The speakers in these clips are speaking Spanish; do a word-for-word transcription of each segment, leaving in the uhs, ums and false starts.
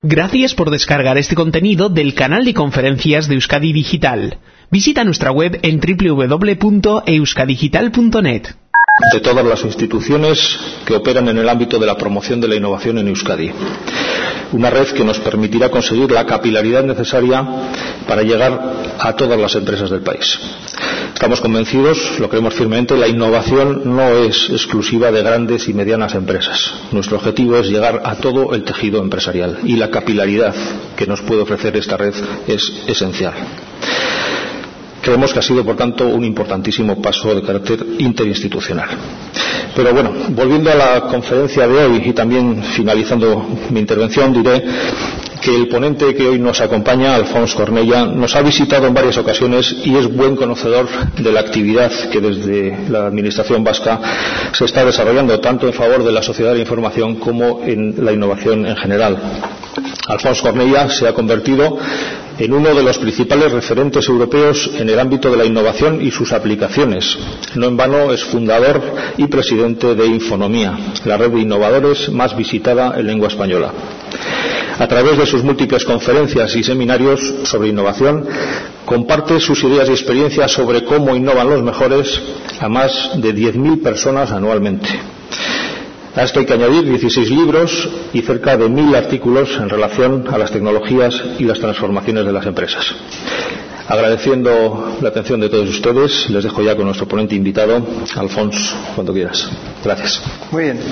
Gracias por descargar este contenido del canal de conferencias de Euskadi Digital. Visita nuestra web en doble u doble u doble u punto euskadigital punto net. De todas las instituciones que operan en el ámbito de la promoción de la innovación en Euskadi. Una red que nos permitirá conseguir la capilaridad necesaria para llegar a todas las empresas del país. Estamos convencidos, lo creemos firmemente, la innovación no es exclusiva de grandes y medianas empresas. Nuestro objetivo es llegar a todo el tejido empresarial y la capilaridad que nos puede ofrecer esta red es esencial. Creemos que ha sido, por tanto, un importantísimo paso de carácter interinstitucional. Pero bueno, volviendo a la conferencia de hoy y también finalizando mi intervención, diré que el ponente que hoy nos acompaña, Alfons Cornella, nos ha visitado en varias ocasiones y es buen conocedor de la actividad que desde la Administración vasca se está desarrollando, tanto en favor de la sociedad de la información como en la innovación en general. Alfons Cornella se ha convertido en uno de los principales referentes europeos en el ámbito de la innovación y sus aplicaciones. No en vano es fundador y presidente de Infonomía, la red de innovadores más visitada en lengua española. A través de sus múltiples conferencias y seminarios sobre innovación, comparte sus ideas y experiencias sobre cómo innovan los mejores a más de diez mil personas anualmente. A esto hay que añadir dieciséis libros y cerca de mil artículos en relación a las tecnologías y las transformaciones de las empresas. Agradeciendo la atención de todos ustedes, les dejo ya con nuestro ponente invitado, Alfons, cuando quieras. Gracias. Muy bien.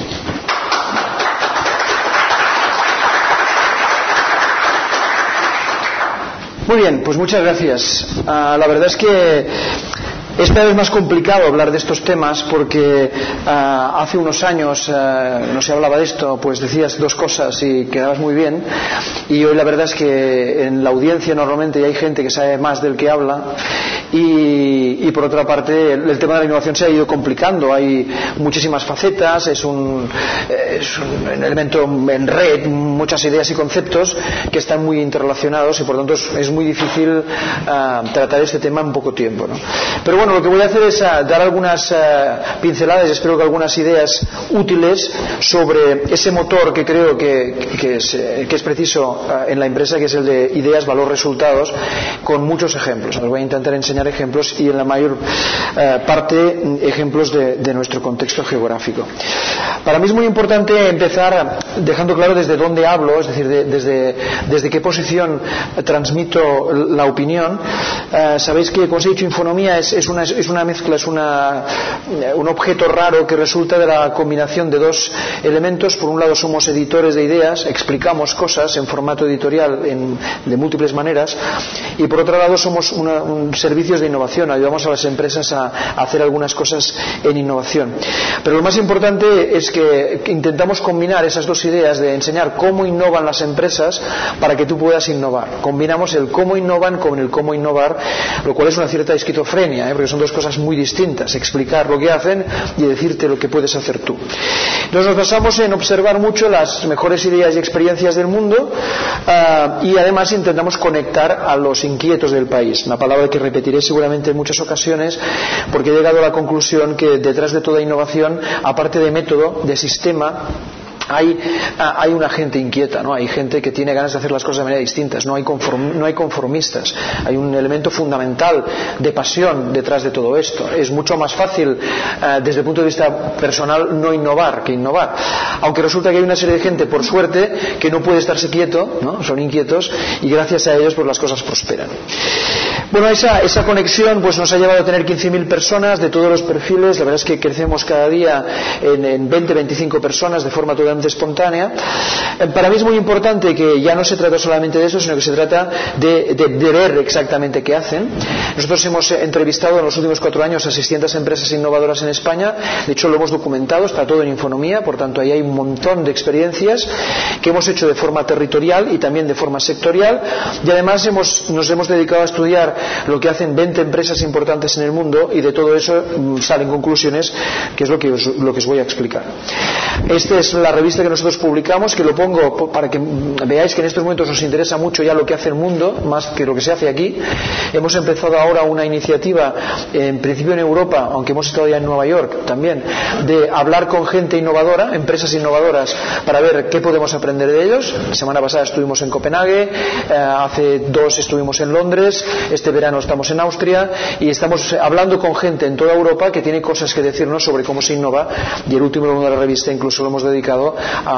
Muy bien, pues muchas gracias. Uh, la verdad es que es cada vez más complicado hablar de estos temas porque uh, hace unos años uh, no se hablaba de esto, pues decías dos cosas y quedabas muy bien, y hoy la verdad es que en la audiencia normalmente hay gente que sabe más del que habla y, y por otra parte el, el tema de la innovación se ha ido complicando, hay muchísimas facetas, es un, es un elemento en red, muchas ideas y conceptos que están muy interrelacionados y por tanto es, es muy difícil uh, tratar este tema en poco tiempo, ¿no? Pero bueno, lo que voy a hacer es uh, dar algunas uh, pinceladas y espero que algunas ideas útiles sobre ese motor que creo que, que, es, eh, que es preciso uh, en la empresa, que es el de ideas, valor, resultados, con muchos ejemplos. Os voy a intentar enseñar ejemplos y en la mayor uh, parte ejemplos de, de nuestro contexto geográfico. Para mí es muy importante empezar dejando claro desde dónde hablo, es decir, de, desde, desde qué posición transmito la opinión. Uh, sabéis que, como os he dicho, Infonomía es, es, una, es una mezcla, es una, un objeto raro que resulta de la combinación de dos elementos. Por un lado somos editores de ideas, explicamos cosas en formato editorial en, de múltiples maneras, y por otro lado somos una, un servicios de innovación, ayudamos a las empresas a, a hacer algunas cosas en innovación. Pero lo más importante es que intentamos combinar esas dos ideas de enseñar cómo innovan las empresas para que tú puedas innovar. Combinamos el cómo innovan con el cómo innovar, lo cual es una cierta esquizofrenia, ¿eh? Porque son dos cosas muy distintas, explicar lo que hacen y decirte lo que puedes hacer tú. Entonces nos basamos en observar mucho las mejores ideas y experiencias del mundo uh, y además intentamos conectar a los inquietos del país, una palabra que repetiré seguramente en muchas ocasiones porque he llegado a la conclusión que detrás de toda innovación, aparte de método, de sistema, Hay, hay una gente inquieta, ¿no? Hay gente que tiene ganas de hacer las cosas de manera distintas, no hay, conform, no hay conformistas, hay un elemento fundamental de pasión detrás de todo esto. Es mucho más fácil uh, desde el punto de vista personal no innovar que innovar, aunque resulta que hay una serie de gente, por suerte, que no puede estarse quieto, ¿no? Son inquietos y gracias a ellos pues las cosas prosperan. Bueno, esa, esa conexión pues nos ha llevado a tener quince mil personas de todos los perfiles. La verdad es que crecemos cada día en, en veinte a veinticinco personas de forma totalmente espontánea. Para mí es muy importante que ya no se trata solamente de eso, sino que se trata de, de, de ver exactamente qué hacen. Nosotros hemos entrevistado en los últimos cuatro años a seiscientas empresas innovadoras en España. De hecho lo hemos documentado, está todo en Infonomía, por tanto ahí hay un montón de experiencias que hemos hecho de forma territorial y también de forma sectorial, y además hemos, nos hemos dedicado a estudiar lo que hacen veinte empresas importantes en el mundo, y de todo eso salen conclusiones que es lo que os, lo que os voy a explicar. Esta es la revista que nosotros publicamos, que lo pongo para que veáis que en estos momentos os interesa mucho ya lo que hace el mundo, más que lo que se hace aquí. Hemos empezado ahora una iniciativa, en principio en Europa, aunque hemos estado ya en Nueva York también, de hablar con gente innovadora, empresas innovadoras, para ver qué podemos aprender de ellos. La semana pasada estuvimos en Copenhague, eh, hace dos estuvimos en Londres, este verano estamos en Austria, y estamos hablando con gente en toda Europa que tiene cosas que decirnos sobre cómo se innova, y el último número de la revista incluso lo hemos dedicado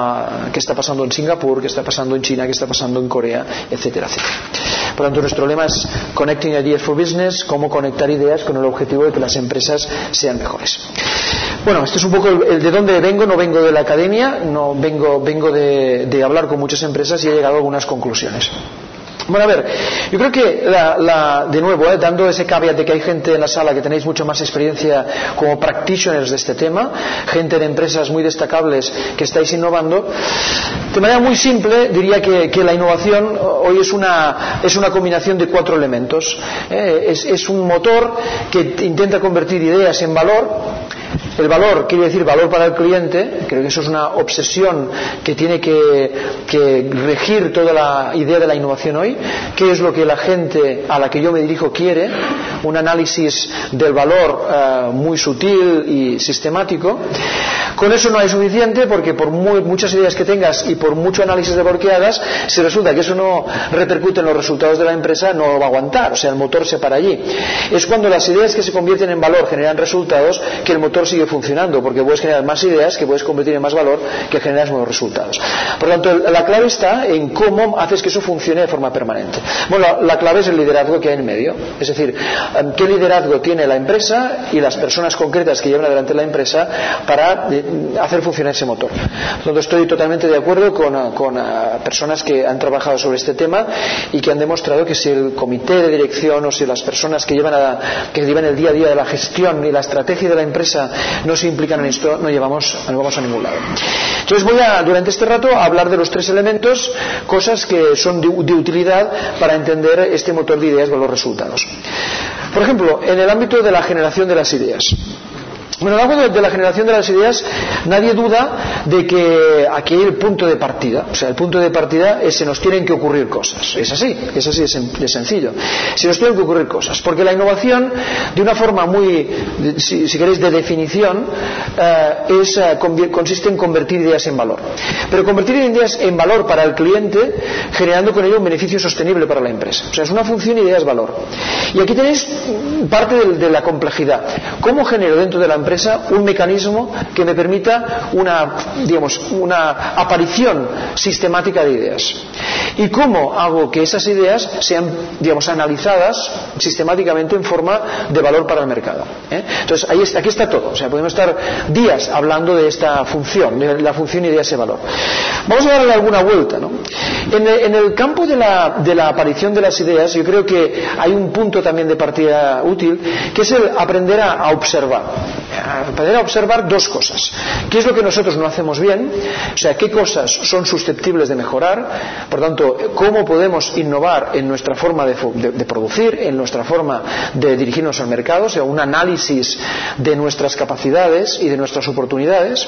a qué está pasando en Singapur, qué está pasando en China, qué está pasando en Corea, etcétera, etcétera. Por lo tanto, nuestro lema es Connecting Ideas for Business, cómo conectar ideas con el objetivo de que las empresas sean mejores. Bueno, este es un poco el, el de dónde vengo. No vengo de la academia, no vengo, vengo de, de hablar con muchas empresas y he llegado a algunas conclusiones. Bueno, a ver, yo creo que la, la, de nuevo, eh, dando ese caveat de que hay gente en la sala que tenéis mucha más experiencia como practitioners de este tema, gente de empresas muy destacables que estáis innovando, de manera muy simple diría que, que la innovación hoy es una, es una combinación de cuatro elementos. Eh, es, es un motor que intenta convertir ideas en valor. El valor quiere decir valor para el cliente. Creo que eso es una obsesión que tiene que, que regir toda la idea de la innovación hoy. ¿Qué es lo que la gente a la que yo me dirijo quiere? Un análisis del valor uh, muy sutil y sistemático. Con eso no hay suficiente, porque por muy, muchas ideas que tengas y por mucho análisis de valor que hagas, si resulta que eso no repercute en los resultados de la empresa, no va a aguantar. O sea, el motor se para allí. Es cuando las ideas que se convierten en valor generan resultados que el motor sigue funcionando, porque puedes generar más ideas que puedes convertir en más valor, que generas nuevos resultados. Por lo tanto, la clave está en cómo haces que eso funcione de forma permanente. Bueno, la, la clave es el liderazgo que hay en medio. Es decir, qué liderazgo tiene la empresa y las personas concretas que llevan adelante la empresa para hacer funcionar ese motor. Por lo tanto, estoy totalmente de acuerdo con, con personas que han trabajado sobre este tema y que han demostrado que si el comité de dirección o si las personas que llevan, a, que llevan el día a día de la gestión y la estrategia de la empresa no se implican en esto, no llevamos, no vamos a ningún lado. Entonces voy a, durante este rato, a hablar de los tres elementos, cosas que son de, de utilidad para entender este motor de ideas con los resultados. Por ejemplo, en el ámbito de la generación de las ideas. Bueno, en el ámbito de la generación de las ideas, nadie duda de que aquí hay el punto de partida. O sea, el punto de partida es se nos tienen que ocurrir cosas. Es así, es así de sencillo. Se nos tienen que ocurrir cosas. Porque la innovación, de una forma muy, si, si queréis, de definición, eh, es, eh, consiste en convertir ideas en valor. Pero convertir ideas en valor para el cliente, generando con ello un beneficio sostenible para la empresa. O sea, es una función idea-valor. Y aquí tenéis parte de, de la complejidad. ¿Cómo genero dentro de la empresa un mecanismo que me permita una, digamos, una aparición sistemática de ideas? ¿Y cómo hago que esas ideas sean, digamos, analizadas sistemáticamente en forma de valor para el mercado? ¿Eh? Entonces, ahí está, aquí está todo. O sea, podemos estar días hablando de esta función, de la función ideas y valor. Vamos a darle alguna vuelta, ¿no? En el, en el campo de la, de la aparición de las ideas, yo creo que hay un punto también de partida útil, que es el aprender a, a observar. Aprender a observar dos cosas. ¿Qué es lo que nosotros no hacemos bien? O sea, qué cosas son susceptibles de mejorar. Por tanto, cómo podemos innovar en nuestra forma de, de, de producir, en nuestra forma de dirigirnos al mercado. O sea, un análisis de nuestras capacidades y de nuestras oportunidades.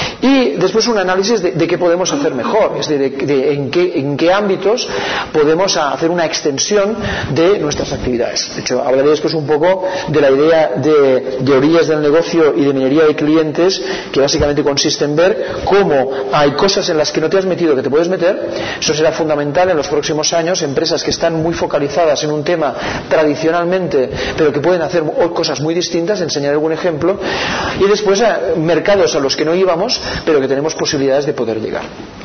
Y después un análisis de, de qué podemos hacer mejor. Es decir, de, de en, qué, en qué ámbitos podemos hacer una extensión de nuestras actividades. De hecho, hablaré después un poco de la idea de, de orillas del negocio y de minería de clientes, que básicamente consiste en ver cómo hay cosas en las que no te has metido que te puedes meter. Eso será fundamental en los próximos años. Empresas que están muy focalizadas en un tema tradicionalmente, pero que pueden hacer cosas muy distintas, enseñar algún ejemplo. Y después mercados a los que no íbamos, pero que tenemos posibilidades de poder llegar.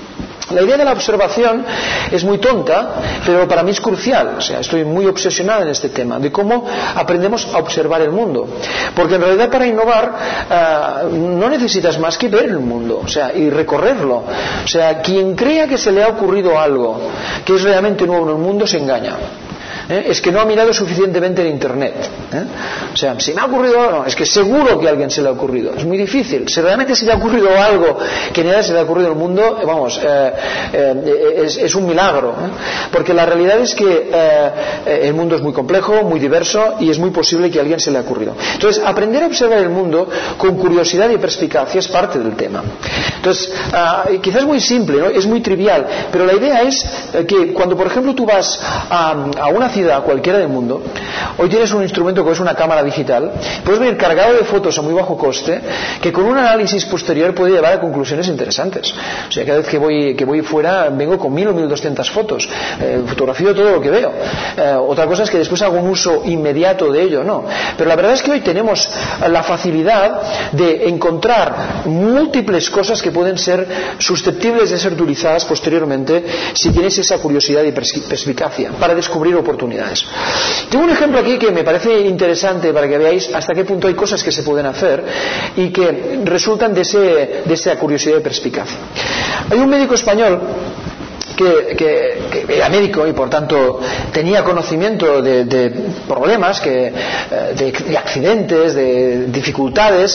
La idea de la observación es muy tonta, pero para mí es crucial. O sea, estoy muy obsesionado en este tema, de cómo aprendemos a observar el mundo. Porque en realidad para innovar uh, no necesitas más que ver el mundo, o sea, y recorrerlo. O sea, quien crea que se le ha ocurrido algo que es realmente nuevo en el mundo se engaña. ¿eh? Es que no ha mirado suficientemente en Internet, ¿eh? O sea, si me ha ocurrido algo, no, es que seguro que a alguien se le ha ocurrido. Es muy difícil. Si realmente se le ha ocurrido algo que ni a nadie se le ha ocurrido en el mundo, vamos, eh, eh, es, es un milagro, ¿eh? Porque la realidad es que eh, el mundo es muy complejo, muy diverso, y es muy posible que a alguien se le ha ocurrido. Entonces, aprender a observar el mundo con curiosidad y perspicacia es parte del tema. Entonces, uh, quizás es muy simple, ¿no? Es muy trivial, pero la idea es que cuando, por ejemplo, tú vas a, a una ciudad cualquiera del mundo, hoy tienes un instrumento que es una cámara digital, puedes venir cargado de fotos a muy bajo coste, que con un análisis posterior puede llevar a conclusiones interesantes. O sea, cada vez que voy, que voy fuera, vengo con mil o mil doscientas fotos, eh, fotografío todo lo que veo. Eh, otra cosa es que después hago un uso inmediato de ello, no. Pero la verdad es que hoy tenemos la facilidad de encontrar múltiples cosas que pueden ser susceptibles de ser utilizadas posteriormente si tienes esa curiosidad y perspicacia para descubrir oportunidades. Tengo un ejemplo aquí que me parece interesante para que veáis hasta qué punto hay cosas que se pueden hacer y que resultan de, ese, de esa curiosidad y perspicacia. Hay un médico español Que, que, que era médico y por tanto tenía conocimiento de, de problemas, que, de, de accidentes, de dificultades,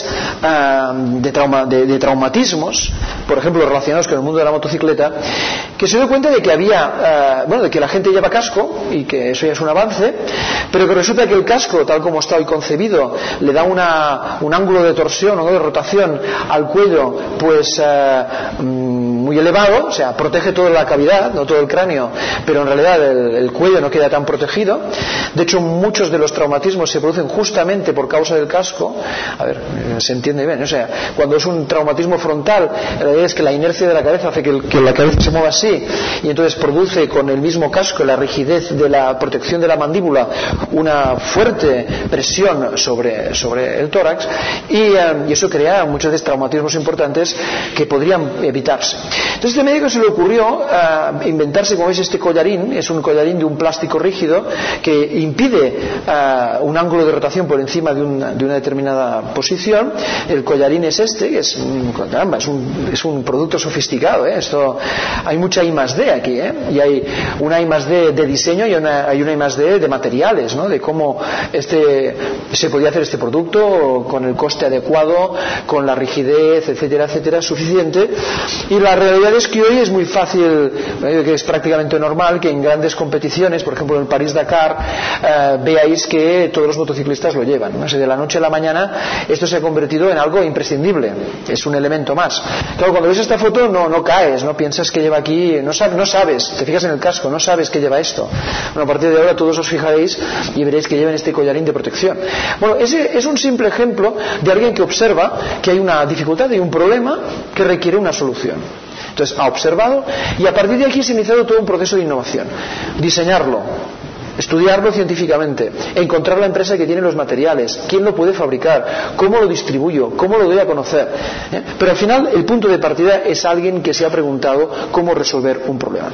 de, trauma, de, de traumatismos, por ejemplo relacionados con el mundo de la motocicleta, que se dio cuenta de que había, bueno, de que la gente lleva casco y que eso ya es un avance, pero que resulta que el casco, tal como está hoy concebido, le da una, un ángulo de torsión o de rotación al cuello, pues uh, muy elevado, o sea, protege toda la cavidad, no todo el cráneo, pero en realidad el, el cuello no queda tan protegido. De hecho, muchos de los traumatismos se producen justamente por causa del casco. A ver, se entiende bien, o sea, cuando es un traumatismo frontal, la realidad es que la inercia de la cabeza hace que, el, que la cabeza se mueva así, y entonces produce con el mismo casco, la rigidez de la protección de la mandíbula, una fuerte presión sobre, sobre el tórax, y, eh, y eso crea muchos veces traumatismos importantes que podrían evitarse. Entonces, a este médico se le ocurrió uh, inventarse, como veis, este collarín. Es un collarín de un plástico rígido que impide uh, un ángulo de rotación por encima de una, de una determinada posición. El collarín es este, que es un, caramba, es un, es un producto sofisticado, ¿eh? Esto, hay mucha I más D aquí, ¿eh? Y hay una I más D de diseño y una, hay una I más D de materiales, ¿no? De cómo este, se podía hacer este producto con el coste adecuado, con la rigidez, etcétera, etcétera, suficiente. Y la realidad es que hoy es muy fácil, eh, que es prácticamente normal que en grandes competiciones, por ejemplo en el París-Dakar, eh, veáis que todos los motociclistas lo llevan, ¿no? O sea, de la noche a la mañana esto se ha convertido en algo imprescindible, es un elemento más. Claro, cuando ves esta foto no, no caes, no piensas que lleva aquí, no sabes, no sabes, te fijas en el casco, no sabes que lleva esto. Bueno, a partir de ahora todos os fijaréis y veréis que llevan este collarín de protección. Bueno, ese es un simple ejemplo de alguien que observa que hay una dificultad y un problema que requiere una solución. Entonces ha observado y a partir de aquí se ha iniciado todo un proceso de innovación. Diseñarlo, estudiarlo científicamente, encontrar la empresa que tiene los materiales, quién lo puede fabricar, cómo lo distribuyo, cómo lo doy a conocer. ¿Eh? Pero al final el punto de partida es alguien que se ha preguntado cómo resolver un problema.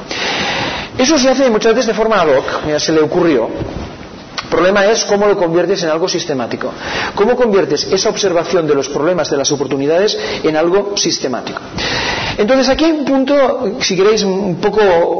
Eso se hace muchas veces de forma ad hoc. Mira, se le ocurrió. El problema es cómo lo conviertes en algo sistemático. Cómo conviertes esa observación de los problemas, de las oportunidades, en algo sistemático. Entonces aquí hay un punto, si queréis, un poco,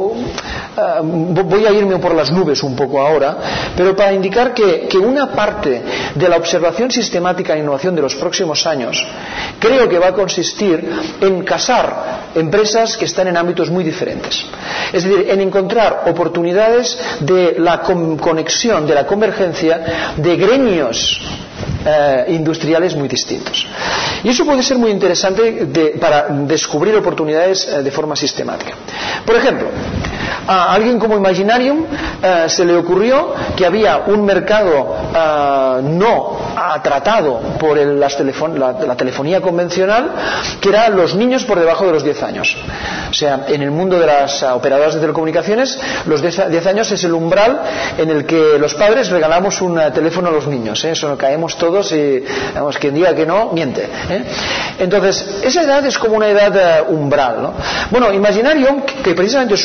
uh, voy a irme por las nubes un poco ahora, pero para indicar que, que una parte de la observación sistemática e innovación de los próximos años creo que va a consistir en casar empresas que están en ámbitos muy diferentes. Es decir, en encontrar oportunidades de la conexión, de la convergencia de gremios eh, industriales muy distintos. Y eso puede ser muy interesante de, para descubrir oportunidades eh, de forma sistemática. Por ejemplo, a alguien como Imaginarium eh, se le ocurrió que había un mercado eh, no tratado por el, las telefon, la, la telefonía convencional, que eran los niños por debajo de los diez años. O sea, en el mundo de las uh, operadoras de telecomunicaciones, los diez años es el umbral en el que los padres regalamos un uh, teléfono a los niños, ¿eh? Eso nos caemos todos y, vamos, quien diga que no, miente, ¿eh? Entonces, esa edad es como una edad uh, umbral, ¿no? Bueno, Imaginarium, que precisamente su, su frase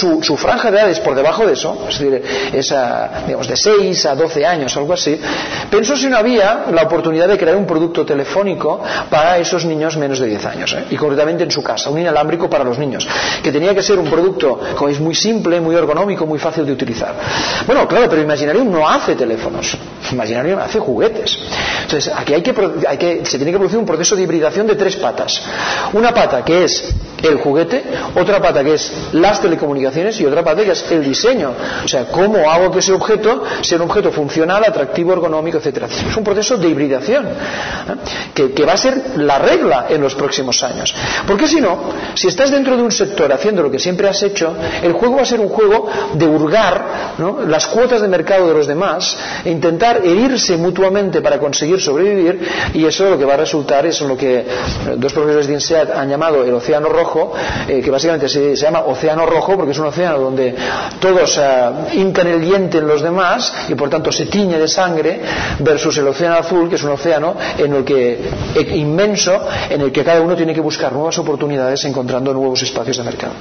franja de edades por debajo de eso, es decir, es a, digamos, de seis a doce años, algo así, pensó si no había la oportunidad de crear un producto telefónico para esos niños menos de diez años, ¿eh? Y concretamente en su casa, un inalámbrico para los niños, que tenía que ser un producto, como es muy simple, muy ergonómico, muy fácil de utilizar. Bueno, claro, pero Imaginarium no hace teléfonos, Imaginarium hace juguetes. Entonces, aquí hay que, hay que, se tiene que producir un proceso de hibridación de tres patas. Una pata que es el juguete, otra pata que es las telecomunicaciones y otra pata que es el diseño. O sea, cómo hago que ese objeto sea un objeto funcional, atractivo, ergonómico, etcétera. Es un proceso de hibridación, ¿eh? que, que va a ser la regla en los próximos años. Porque si no, si estás dentro de un sector haciendo lo que siempre has hecho, el juego va a ser un juego de hurgar, ¿no?, las cuotas de mercado de los demás e intentar herirse mutuamente para conseguir sobrevivir, y eso lo que va a resultar es lo que dos profesores de INSEAD han llamado el océano rojo, eh, que básicamente se, se llama océano rojo porque es un océano donde todos uh, hincan el diente en los demás y por tanto se tiñe de sangre, versus el océano azul, que es un océano en el que, eh, inmenso, en el que cada uno tiene que buscar nuevas oportunidades encontrando nuevos espacios de mercado.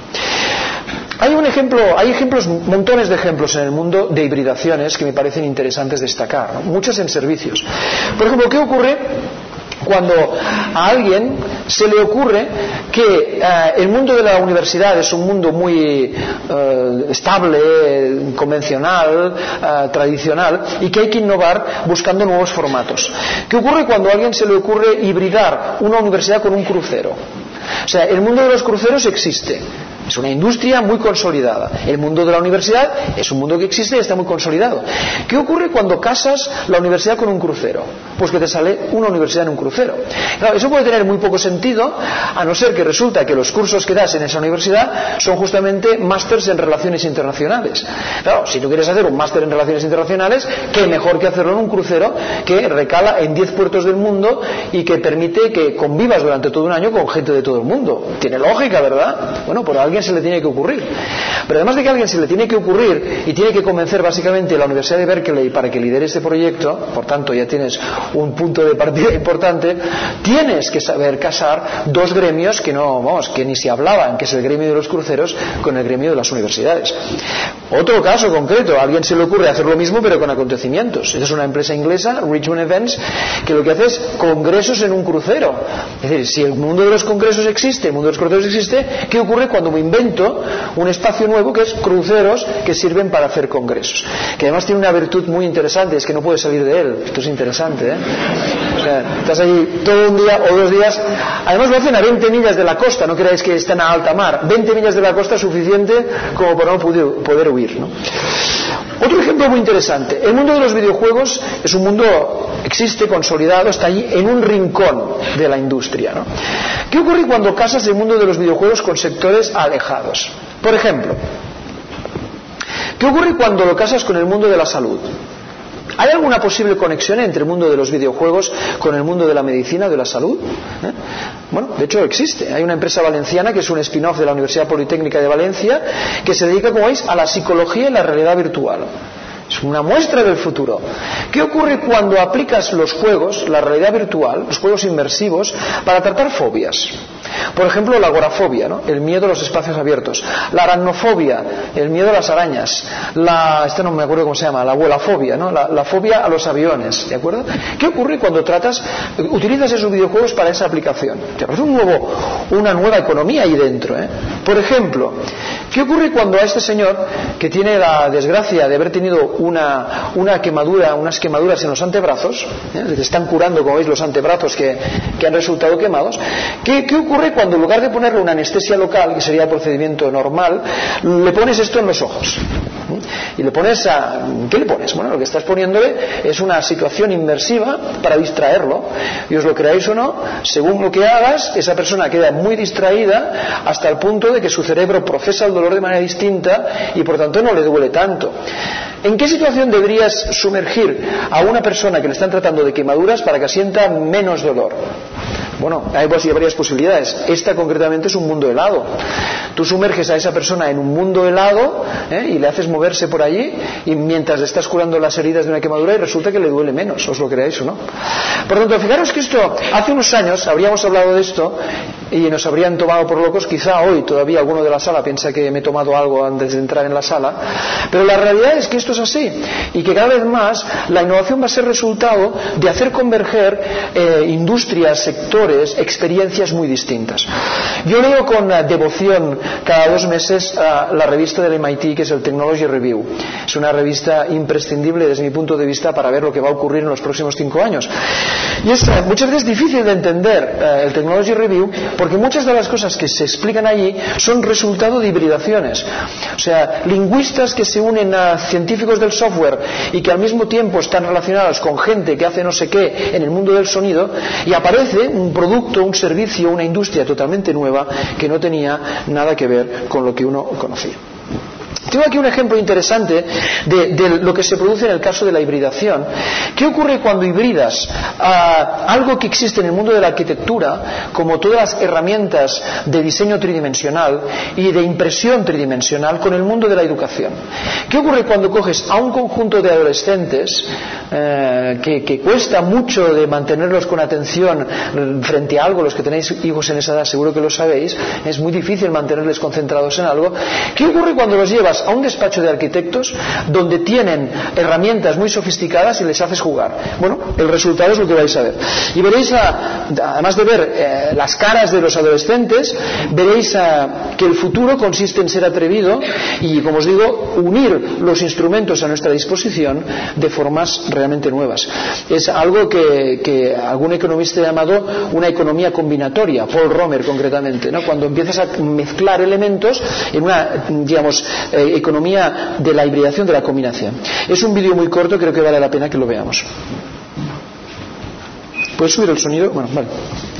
Hay un ejemplo, hay ejemplos, montones de ejemplos en el mundo de hibridaciones que me parecen interesantes destacar, ¿no? Muchas en servicios. Por ejemplo, ¿qué ocurre cuando a alguien se le ocurre que eh, el mundo de la universidad es un mundo muy eh, estable, convencional, eh, tradicional, y que hay que innovar buscando nuevos formatos? ¿Qué ocurre cuando a alguien se le ocurre hibridar una universidad con un crucero? O sea, el mundo de los cruceros existe, es una industria muy consolidada. El mundo de la universidad es un mundo que existe y está muy consolidado. ¿Qué ocurre cuando casas la universidad con un crucero? Pues que te sale una universidad en un crucero. Claro, eso puede tener muy poco sentido, a no ser que resulta que los cursos que das en esa universidad son justamente másters en relaciones internacionales. Claro, si tú quieres hacer un máster en relaciones internacionales, qué mejor que hacerlo en un crucero que recala en diez puertos del mundo y que permite que convivas durante todo un año con gente de todo el mundo. Tiene lógica, ¿verdad? Bueno, por a alguien se le tiene que ocurrir. Pero además de que a alguien se le tiene que ocurrir y tiene que convencer básicamente a la Universidad de Berkeley para que lidere este proyecto, por tanto ya tienes un punto de partida importante, tienes que saber casar dos gremios que no, vamos, que ni se hablaban, que es el gremio de los cruceros con el gremio de las universidades. Otro caso concreto, a alguien se le ocurre hacer lo mismo pero con acontecimientos. Esa es una empresa inglesa, Richmond Events, que lo que hace es congresos en un crucero. Es decir, si el mundo de los congresos existe, el mundo de los cruceros existe, ¿qué ocurre cuando me invento un espacio nuevo que es cruceros que sirven para hacer congresos? Que además tiene una virtud muy interesante, es que no puedes salir de él. Esto es interesante, ¿eh? O sea, estás allí todo un día o dos días. Además lo hacen a veinte millas de la costa, no creáis que están a alta mar. veinte millas de la costa es suficiente como para no poder, poder huir, ¿no? Otro ejemplo muy interesante, el mundo de los videojuegos es un mundo, existe, consolidado, está allí en un rincón de la industria, ¿no? ¿Qué ocurre cuando casas el mundo de los videojuegos con sectores alejados? Por ejemplo, ¿qué ocurre cuando lo casas con el mundo de la salud? ¿Hay alguna posible conexión entre el mundo de los videojuegos con el mundo de la medicina o de la salud? ¿Eh? Bueno, de hecho existe. Hay una empresa valenciana que es un spin-off de la Universidad Politécnica de Valencia que se dedica, como veis, a la psicología y la realidad virtual. Es una muestra del futuro. ¿Qué ocurre cuando aplicas los juegos, la realidad virtual, los juegos inmersivos, para tratar fobias? Por ejemplo, la agorafobia, ¿no?, el miedo a los espacios abiertos. La aracnofobia, el miedo a las arañas. La, esta no me acuerdo cómo se llama, la abuelafobia, ¿no?, la, la fobia a los aviones, ¿de acuerdo? ¿Qué ocurre cuando tratas, utilizas esos videojuegos para esa aplicación? Te parece un nuevo, una nueva economía ahí dentro, ¿eh? Por ejemplo, ¿qué ocurre cuando a este señor, que tiene la desgracia de haber tenido una, una quemadura, unas quemaduras en los antebrazos, ¿eh?, le están curando, como veis, los antebrazos que, que han resultado quemados, ¿qué, qué ocurre cuando en lugar de ponerle una anestesia local, que sería el procedimiento normal, le pones esto en los ojos? Y le pones a... ¿Qué le pones? Bueno, lo que estás poniéndole es una situación inmersiva para distraerlo, y os lo creáis o no, según lo que hagas, esa persona queda muy distraída hasta el punto de que su cerebro procesa el dolor de manera distinta y por tanto no le duele tanto. ¿En qué situación deberías sumergir a una persona que le están tratando de quemaduras para que sienta menos dolor? Bueno, hay varias posibilidades. Esta concretamente es un mundo helado. Tú sumerges a esa persona en un mundo helado, ¿eh?, y le haces moverse por allí, y mientras le estás curando las heridas de una quemadura, y resulta que le duele menos, os lo creáis o no. Por lo tanto, fijaros que esto, hace unos años habríamos hablado de esto y nos habrían tomado por locos. Quizá hoy todavía alguno de la sala piensa que me he tomado algo antes de entrar en la sala, pero la realidad es que esto es así, y que cada vez más la innovación va a ser resultado de hacer converger eh, industrias, sectores, experiencias muy distintas. Yo leo con uh, devoción cada dos meses uh, la revista del M I T, que es el Technology Review. Es una revista imprescindible desde mi punto de vista para ver lo que va a ocurrir en los próximos cinco años. Y es uh, muchas veces difícil de entender uh, el Technology Review, porque muchas de las cosas que se explican allí son resultado de hibridaciones. O sea, lingüistas que se unen a científicos del software y que al mismo tiempo están relacionados con gente que hace no sé qué en el mundo del sonido, y aparece un producto, un servicio, una industria totalmente nueva que no tenía nada que ver con lo que uno conocía. Tengo aquí un ejemplo interesante de, de lo que se produce en el caso de la hibridación. ¿Qué ocurre cuando hibridas a algo que existe en el mundo de la arquitectura, como todas las herramientas de diseño tridimensional y de impresión tridimensional, con el mundo de la educación? ¿Qué ocurre cuando coges a un conjunto de adolescentes eh, que, que cuesta mucho de mantenerlos con atención frente a algo? Los que tenéis hijos en esa edad seguro que lo sabéis, es muy difícil mantenerles concentrados en algo. ¿Qué ocurre cuando los llevas a un despacho de arquitectos donde tienen herramientas muy sofisticadas y les haces jugar? Bueno, el resultado es lo que vais a ver. Y veréis, a, además de ver eh, las caras de los adolescentes, veréis a, que el futuro consiste en ser atrevido y, como os digo, unir los instrumentos a nuestra disposición de formas realmente nuevas. Es algo que, que algún economista ha llamado una economía combinatoria, Paul Romer concretamente, ¿no? Cuando empiezas a mezclar elementos en una, digamos, eh, economía de la hibridación, de la combinación. Es un vídeo muy corto, creo que vale la pena que lo veamos. ¿Puedes subir el sonido? Bueno, vale.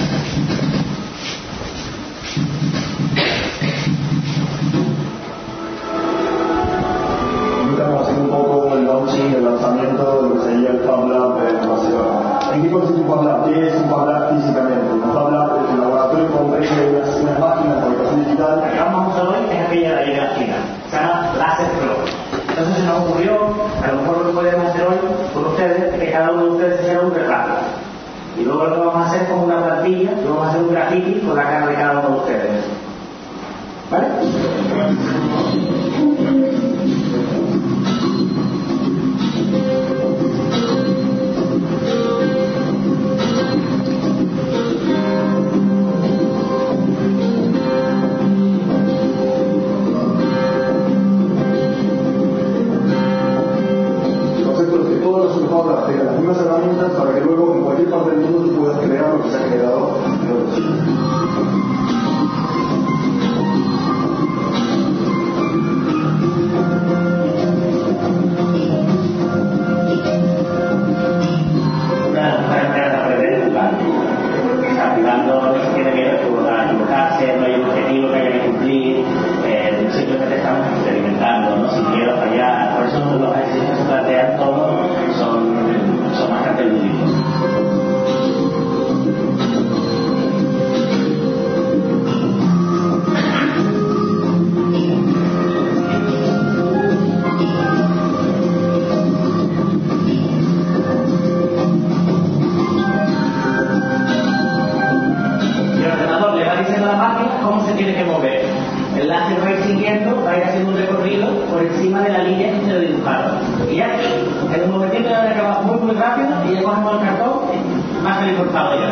Estamos haciendo un poco el launching, el lanzamiento de lo que sería el Fab Lab de Barcelona. ¿En qué consiste un Fab Lab? ¿Qué es un Fab Lab físicamente? Un Fab Lab es un laboratorio con unas, unas máquinas de fabricación digital. Acá vamos a ver es aquella de ahí de la esquina. Se llama Láser Pro. Entonces se nos ocurrió, a lo mejor lo que podemos hacer hoy con ustedes es que cada uno de ustedes hiciera un retrato. Y luego lo que vamos a hacer es como una plantilla, y vamos a hacer un graffiti con la cara de cada uno de ustedes. ¿Vale? De las mismas herramientas para que luego en cualquier parte del mundo tú puedas crear lo que se ha creado en otros sitios. Una manera de aprender jugando. Jugando no se tiene que equivocarse, no hay un objetivo que haya que cumplir, eh, simplemente estamos experimentando, ¿no? Sin miedo a fallar. Por eso los ejercicios que se plantean todos son, son bastante lúdicos. Cómo se tiene que mover. El láser va a ir siguiendo, va a ir haciendo un recorrido por encima de la línea que se dibujaron. Y ya, en un momentito ya acaba muy muy rápido y ya cogemos el cartón más que el cortado ya.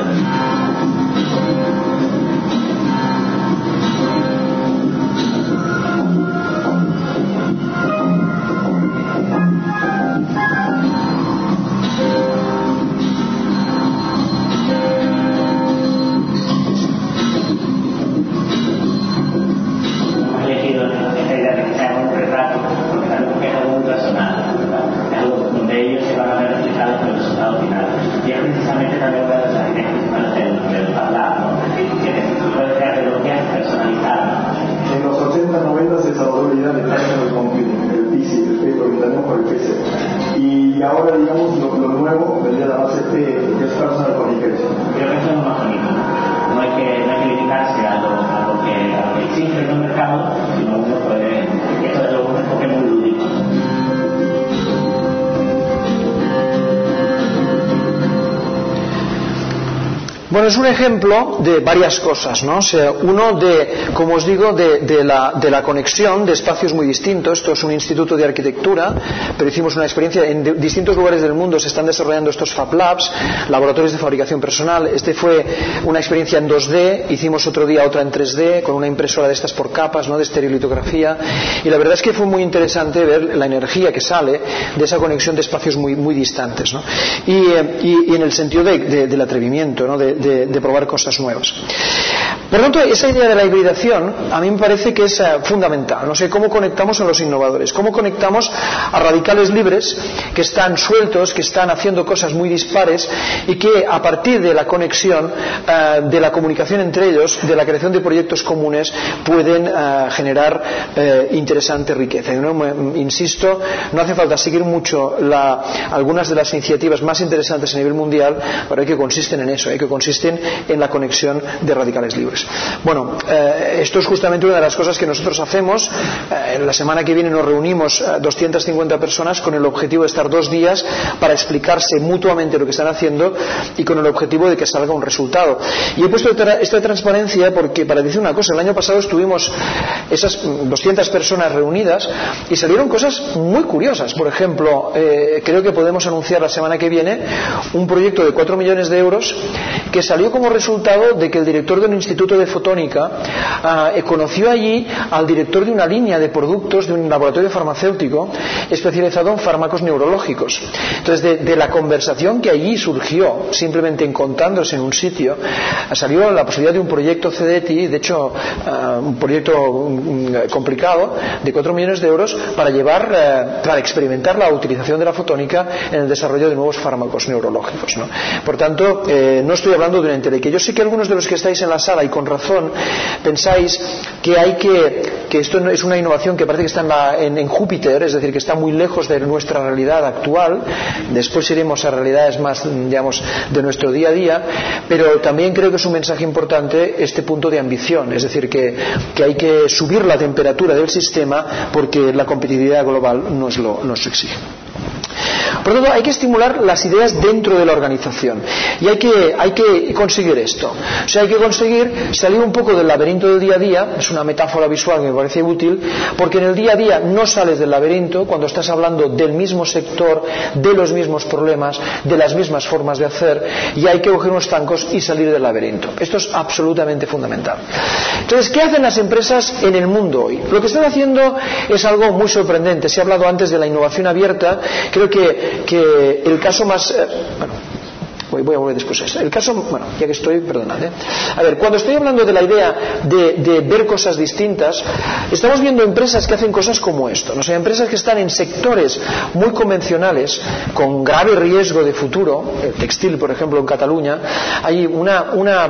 Y ahora, digamos, lo, lo nuevo vendría a llamarse P, que es Personal Communication. Creo que eso es más bonito. Bueno, es un ejemplo de varias cosas, ¿no? O sea, uno de, como os digo, de, de, la, de la conexión de espacios muy distintos. Esto es un instituto de arquitectura, pero hicimos una experiencia en de, distintos lugares del mundo. Se están desarrollando estos Fab Labs, laboratorios de fabricación personal. Este fue una experiencia en dos D, hicimos otro día otra en tres D, con una impresora de estas por capas, ¿no? De estereolitografía. Y la verdad es que fue muy interesante ver la energía que sale de esa conexión de espacios muy, muy distantes, ¿no? Y, y, y en el sentido de, de, del atrevimiento, ¿no? de, de, de probar cosas nuevas. Por lo tanto, esa idea de la hibridación a mí me parece que es uh, fundamental. No sé cómo conectamos a los innovadores, cómo conectamos a radicales libres que están sueltos, que están haciendo cosas muy dispares y que a partir de la conexión, uh, de la comunicación entre ellos, de la creación de proyectos comunes, pueden uh, generar uh, interesante riqueza. Y no, me, insisto, no hace falta seguir mucho la, algunas de las iniciativas más interesantes a nivel mundial, pero que consisten en eso, ¿eh? que consisten en la conexión de radicales libres. Bueno, eh, esto es justamente una de las cosas que nosotros hacemos. Eh, la semana que viene nos reunimos eh, doscientas cincuenta personas con el objetivo de estar dos días para explicarse mutuamente lo que están haciendo y con el objetivo de que salga un resultado. Y he puesto esta transparencia porque, para decir una cosa, el año pasado estuvimos esas doscientas personas reunidas y salieron cosas muy curiosas. Por ejemplo, eh, creo que podemos anunciar la semana que viene un proyecto de cuatro millones de euros que salió como resultado de que el director de un instituto de fotónica uh, conoció allí al director de una línea de productos de un laboratorio farmacéutico especializado en fármacos neurológicos. Entonces, de, de la conversación que allí surgió, simplemente encontrándose en un sitio, uh, salió la posibilidad de un proyecto C D T I, de hecho uh, un proyecto um, complicado de cuatro millones de euros para llevar, uh, para experimentar la utilización de la fotónica en el desarrollo de nuevos fármacos neurológicos, ¿no? Por tanto, eh, no estoy hablando de una entelequia. Yo sé que algunos de los que estáis en la sala, y con razón, pensáis que hay que, que esto es una innovación que parece que está en, la, en, en Júpiter, es decir, que está muy lejos de nuestra realidad actual. Después iremos a realidades más, digamos, de nuestro día a día, pero también creo que es un mensaje importante este punto de ambición, es decir, que, que hay que subir la temperatura del sistema porque la competitividad global nos lo, nos lo exige. Por lo tanto, hay que estimular las ideas dentro de la organización y hay que, hay que conseguir esto. O sea, hay que conseguir salir un poco del laberinto del día a día. Es una metáfora visual que me parece útil, porque en el día a día no sales del laberinto cuando estás hablando del mismo sector, de los mismos problemas, de las mismas formas de hacer, y hay que coger unos tancos y salir del laberinto. Esto es absolutamente fundamental. Entonces, ¿qué hacen las empresas en el mundo hoy? Lo que están haciendo es algo muy sorprendente. Se ha hablado antes de la innovación abierta. Creo que, que el caso más... Eh, bueno, voy, voy a volver después a eso. El caso, bueno, ya que estoy, perdonad, ¿eh? A ver, cuando estoy hablando de la idea de, de ver cosas distintas, estamos viendo empresas que hacen cosas como esto, ¿no? O sea, empresas que están en sectores muy convencionales, con grave riesgo de futuro, el textil, por ejemplo, en Cataluña. Hay una, una,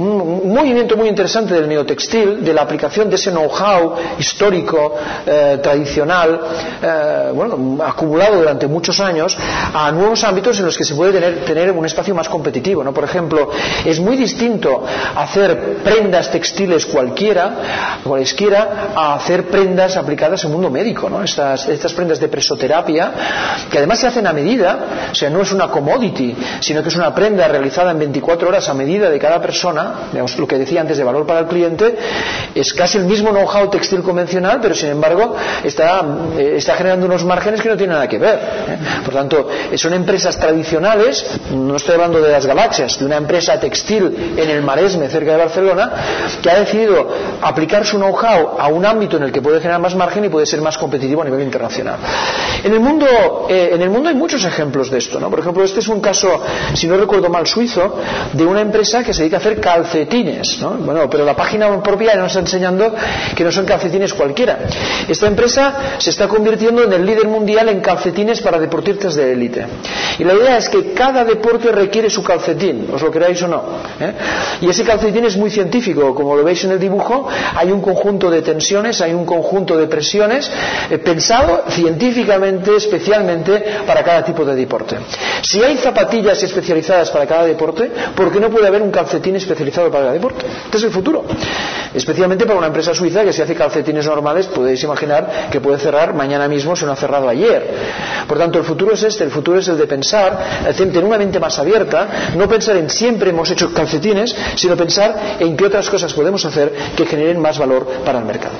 un movimiento muy interesante del neotextil, de la aplicación de ese know-how histórico, eh, tradicional, eh, bueno, acumulado durante muchos años, a nuevos ámbitos en los que se puede tener, tener un espacio más competitivo, ¿no? Por ejemplo, es muy distinto hacer prendas textiles cualquiera, cualesquiera, a hacer prendas aplicadas en el mundo médico, ¿no? Estas, estas prendas de presoterapia, que además se hacen a medida, o sea, no es una commodity, sino que es una prenda realizada en veinticuatro horas a medida de cada persona. Digamos, lo que decía antes de valor para el cliente, es casi el mismo know-how textil convencional, pero sin embargo está, eh, está generando unos márgenes que no tienen nada que ver, ¿eh? Por tanto, son empresas tradicionales. No estoy hablando de las galaxias, de una empresa textil en el Maresme, cerca de Barcelona, que ha decidido aplicar su know-how a un ámbito en el que puede generar más margen y puede ser más competitivo a nivel internacional. En el mundo, eh, en el mundo hay muchos ejemplos de esto, ¿no? Por ejemplo, este es un caso, si no recuerdo mal, suizo, de una empresa que se dedica a hacer calcetines, ¿no? Bueno, pero la página propia nos está enseñando que no son calcetines cualquiera. Esta empresa se está convirtiendo en el líder mundial en calcetines para deportistas de élite. Y la idea es que cada deporte requiere su calcetín, os lo queráis o no, ¿eh? Y ese calcetín es muy científico, como lo veis en el dibujo. Hay un conjunto de tensiones, hay un conjunto de presiones, eh, pensado científicamente únicamente, especialmente para cada tipo de deporte. Si hay zapatillas especializadas para cada deporte, ¿por qué no puede haber un calcetín especializado para cada deporte? Este es el futuro. Especialmente para una empresa suiza que si hace calcetines normales, podéis imaginar que puede cerrar mañana mismo si no ha cerrado ayer. Por tanto, el futuro es este, el futuro es el de pensar, el tener una mente más abierta, no pensar en siempre hemos hecho calcetines, sino pensar en qué otras cosas podemos hacer que generen más valor para el mercado.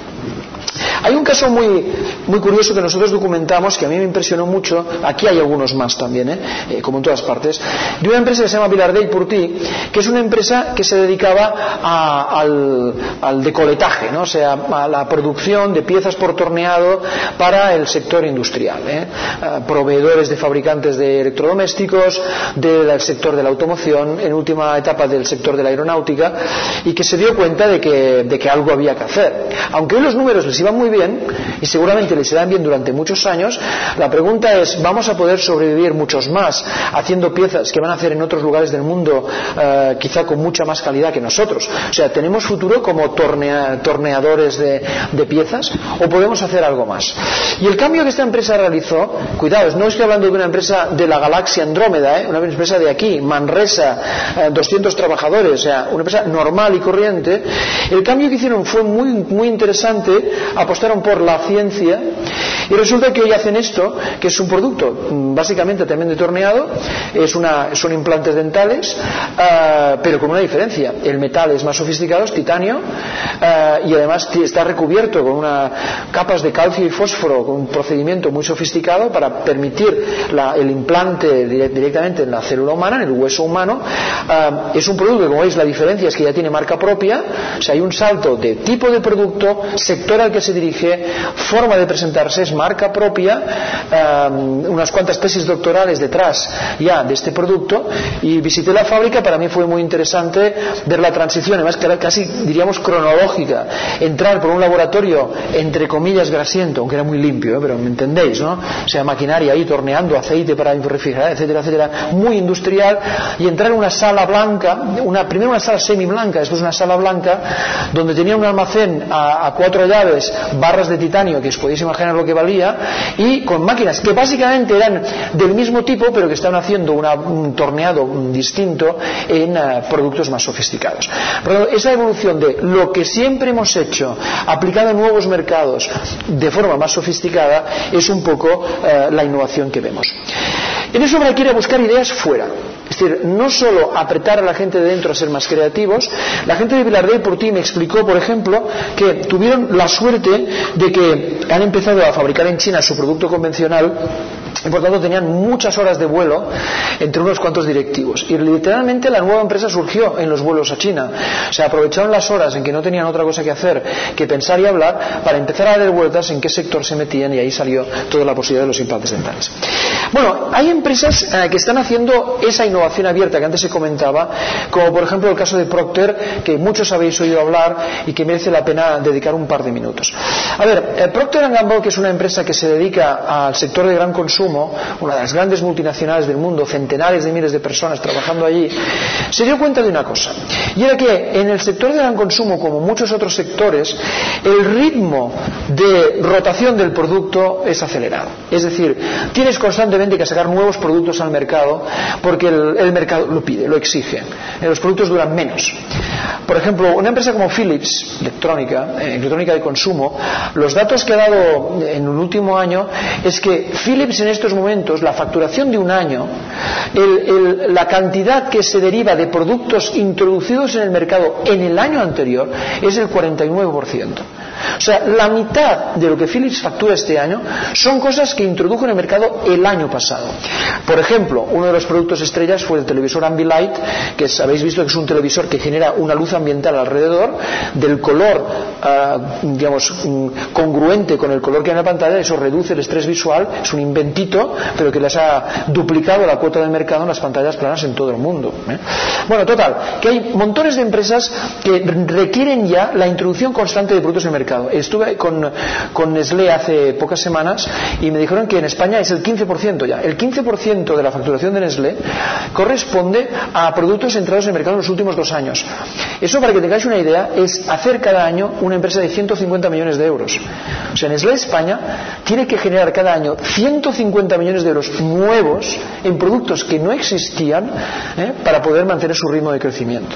Hay un caso muy, muy curioso que nosotros documentamos, que a mí me impresionó mucho, aquí hay algunos más también, ¿eh? Eh, como en todas partes, de una empresa que se llama Vilardell Purtí, que es una empresa que se dedicaba a, al, al decoletaje, ¿no? O sea, a la producción de piezas por torneado para el sector industrial, ¿eh? Uh, proveedores de fabricantes de electrodomésticos, del sector de la automoción, en última etapa del sector de la aeronáutica, y que se dio cuenta de que, de que algo había que hacer. Aunque hoy los números les iban muy bien y seguramente les irán bien durante muchos años, la pregunta es, ¿vamos a poder sobrevivir muchos más haciendo piezas que van a hacer en otros lugares del mundo eh, quizá con mucha más calidad que nosotros? O sea, ¿tenemos futuro como tornea, torneadores de, de piezas o podemos hacer algo más? Y el cambio que esta empresa realizó, cuidado, no estoy hablando de una empresa de la galaxia Andrómeda, ¿eh? Una empresa de aquí, Manresa, eh, doscientos trabajadores, o sea, una empresa normal y corriente. El cambio que hicieron fue muy, muy interesante. Apostaron por la ciencia y resulta que hoy hacen esto, que es un producto básicamente también de torneado, es una, son implantes dentales, uh, pero con una diferencia: el metal es más sofisticado, es titanio, uh, y además está recubierto con una, capas de calcio y fósforo, con un procedimiento muy sofisticado para permitir la, el implante directamente en la célula humana, en el hueso humano. Uh, es un producto que, como veis, la diferencia es que ya tiene marca propia, o sea, hay un salto de tipo de producto, sector al que se dirige, forma de presentarse, es marca propia, um, unas cuantas tesis doctorales detrás ya de este producto, y visité la fábrica. Para mí fue muy interesante ver la transición, además que era casi, diríamos, cronológica, entrar por un laboratorio entre comillas grasiento, aunque era muy limpio, ¿eh? Pero me entendéis, ¿no? O sea, maquinaria ahí torneando aceite para refrigerar, etcétera, etcétera, muy industrial, y entrar en una sala blanca, una, primero una sala semi blanca, después una sala blanca, donde tenía un almacén a, a cuatro llaves, barras de titanio que os podéis imaginar lo que valía, y con máquinas que básicamente eran del mismo tipo pero que estaban haciendo una, un torneado distinto en uh, productos más sofisticados. Pero esa evolución de lo que siempre hemos hecho aplicado a nuevos mercados de forma más sofisticada es un poco uh, la innovación que vemos. En eso me quiere buscar ideas fuera. Es decir, no solo apretar a la gente de dentro a ser más creativos. La gente de Vilardell Purtí me explicó, por ejemplo, que tuvieron la suerte de que han empezado a fabricar en China su producto convencional y por tanto tenían muchas horas de vuelo entre unos cuantos directivos, y literalmente la nueva empresa surgió en los vuelos a China. O sea, aprovecharon las horas en que no tenían otra cosa que hacer que pensar y hablar para empezar a dar vueltas en qué sector se metían, y ahí salió toda la posibilidad de los implantes dentales. Bueno, hay empresas eh, que están haciendo esa innovación abierta que antes se comentaba, como por ejemplo el caso de Procter, que muchos habéis oído hablar y que merece la pena dedicar un par de minutos. A ver, eh, Procter and Gamble, que es una empresa que se dedica al sector de gran consumo, una de las grandes multinacionales del mundo, centenares de miles de personas trabajando allí, se dio cuenta de una cosa, y era que en el sector de gran consumo, como muchos otros sectores, el ritmo de rotación del producto es acelerado. Es decir, tienes constantemente que sacar nuevos productos al mercado porque el, el mercado lo pide, lo exige. Los productos duran menos. Por ejemplo, una empresa como Philips, electrónica, eh, electrónica de consumo, los datos que ha dado en un último año es que Philips en estos momentos, la facturación de un año, el, el, la cantidad que se deriva de productos introducidos en el mercado en el año anterior es el cuarenta y nueve por ciento. O sea, la mitad de lo que Philips factura este año son cosas que introdujo en el mercado el año pasado. Por ejemplo, uno de los productos estrellas fue el televisor Ambilight, que es, habéis visto que es un televisor que genera una luz ambiental alrededor del color, uh, digamos, um, congruente con el color que hay en la pantalla. Eso reduce el estrés visual. Es un inventito, pero que les ha duplicado la cuota de mercado en las pantallas planas en todo el mundo, ¿eh? Bueno, total, que hay montones de empresas que requieren ya la introducción constante de productos en el mercado. supermercado. Estuve con, con Nestlé hace pocas semanas y me dijeron que en España es el quince por ciento ya. El quince por ciento de la facturación de Nestlé corresponde a productos entrados en el mercado en los últimos dos años. Eso, para que tengáis una idea, es hacer cada año una empresa de ciento cincuenta millones de euros. O sea, Nestlé España tiene que generar cada año ciento cincuenta millones de euros nuevos en productos que no existían, ¿eh? para poder mantener su ritmo de crecimiento.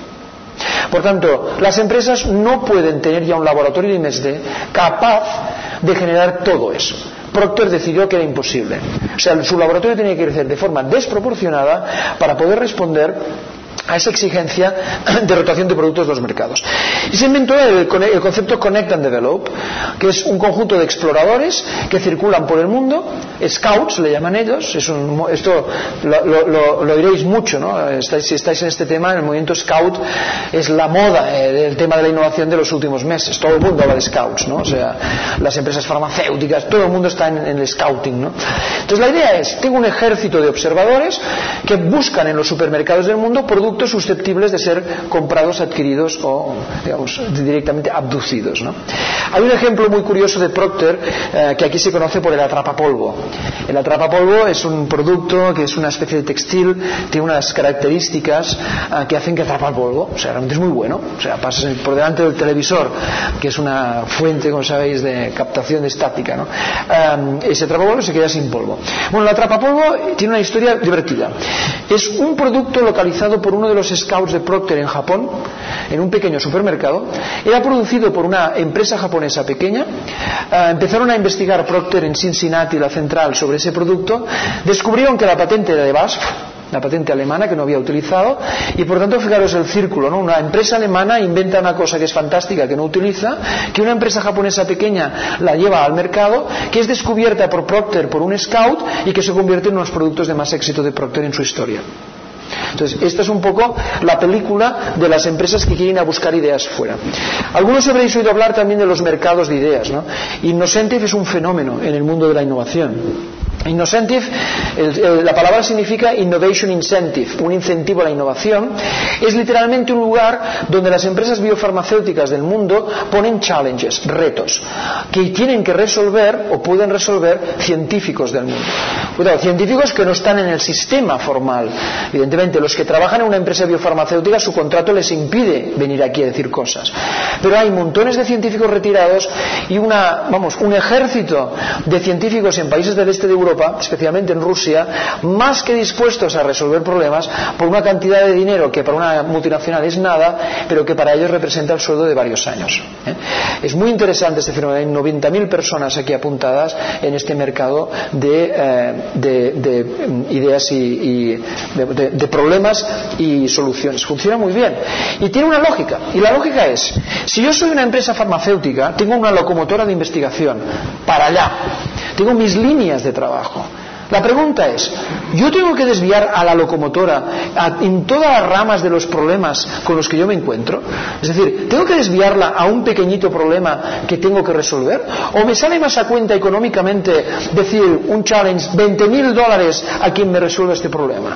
Por tanto, las empresas no pueden tener ya un laboratorio de I más D capaz de generar todo eso. Procter decidió que era imposible. O sea, su laboratorio tenía que crecer de forma desproporcionada para poder responder a esa exigencia de rotación de productos de los mercados. Y se inventó el, el concepto Connect and Develop, que es un conjunto de exploradores que circulan por el mundo, scouts le llaman ellos. Es un, esto lo, lo, lo, lo diréis mucho, ¿no? Estáis, si estáis en este tema, el movimiento scout es la moda eh, del tema de la innovación de los últimos meses. Todo el mundo habla de scouts, ¿no? O sea, las empresas farmacéuticas, todo el mundo está en, en el scouting, ¿no? Entonces la idea es, tengo un ejército de observadores que buscan en los supermercados del mundo productos susceptibles de ser comprados, adquiridos o, digamos, directamente abducidos, ¿no? Hay un ejemplo muy curioso de Procter eh, que aquí se conoce por el atrapapolvo. El atrapapolvo es un producto que es una especie de textil, tiene unas características eh, que hacen que atrapa el polvo. O sea, realmente es muy bueno. O sea, pasas por delante del televisor, que es una fuente, como sabéis, de captación de estática, ¿no? Eh, ese atrapapolvo se queda sin polvo. Bueno, el atrapapolvo tiene una historia divertida. Es un producto localizado por uno de los scouts de Procter en Japón, en un pequeño supermercado. Era producido por una empresa japonesa pequeña. Uh, empezaron a investigar Procter en Cincinnati, la central, sobre ese producto. Descubrieron que la patente era de B A S F, la patente alemana, que no había utilizado, y por tanto, fijaros el círculo, ¿no? Una empresa alemana inventa una cosa que es fantástica, que no utiliza, que una empresa japonesa pequeña la lleva al mercado, que es descubierta por Procter, por un scout, y que se convierte en uno de los productos de más éxito de Procter en su historia. Entonces, esta es un poco la película de las empresas que quieren ir a buscar ideas fuera. Algunos habréis oído hablar también de los mercados de ideas, ¿no? Innocentive es un fenómeno en el mundo de la innovación. Innocentive, el, el, la palabra significa Innovation Incentive, un incentivo a la innovación. Es literalmente un lugar donde las empresas biofarmacéuticas del mundo ponen challenges, retos, que tienen que resolver o pueden resolver científicos del mundo. Cuidado, científicos que no están en el sistema formal. Evidentemente, los que trabajan en una empresa biofarmacéutica, su contrato les impide venir aquí a decir cosas. Pero hay montones de científicos retirados y una, vamos, un ejército de científicos en países del este de Europa, especialmente en Rusia, más que dispuestos a resolver problemas por una cantidad de dinero que para una multinacional es nada, pero que para ellos representa el sueldo de varios años. ¿eh? Es muy interesante este fenómeno. Hay noventa mil personas aquí apuntadas en este mercado de, eh, de, de ideas y, y de, de, de problemas y soluciones. Funciona muy bien y tiene una lógica, y la lógica es, si yo soy una empresa farmacéutica, tengo una locomotora de investigación para allá, tengo mis líneas de trabajo. La pregunta es, ¿yo tengo que desviar a la locomotora a, en todas las ramas de los problemas con los que yo me encuentro? Es decir, ¿tengo que desviarla a un pequeñito problema que tengo que resolver? ¿O me sale más a cuenta económicamente decir un challenge, veinte mil dólares a quien me resuelva este problema?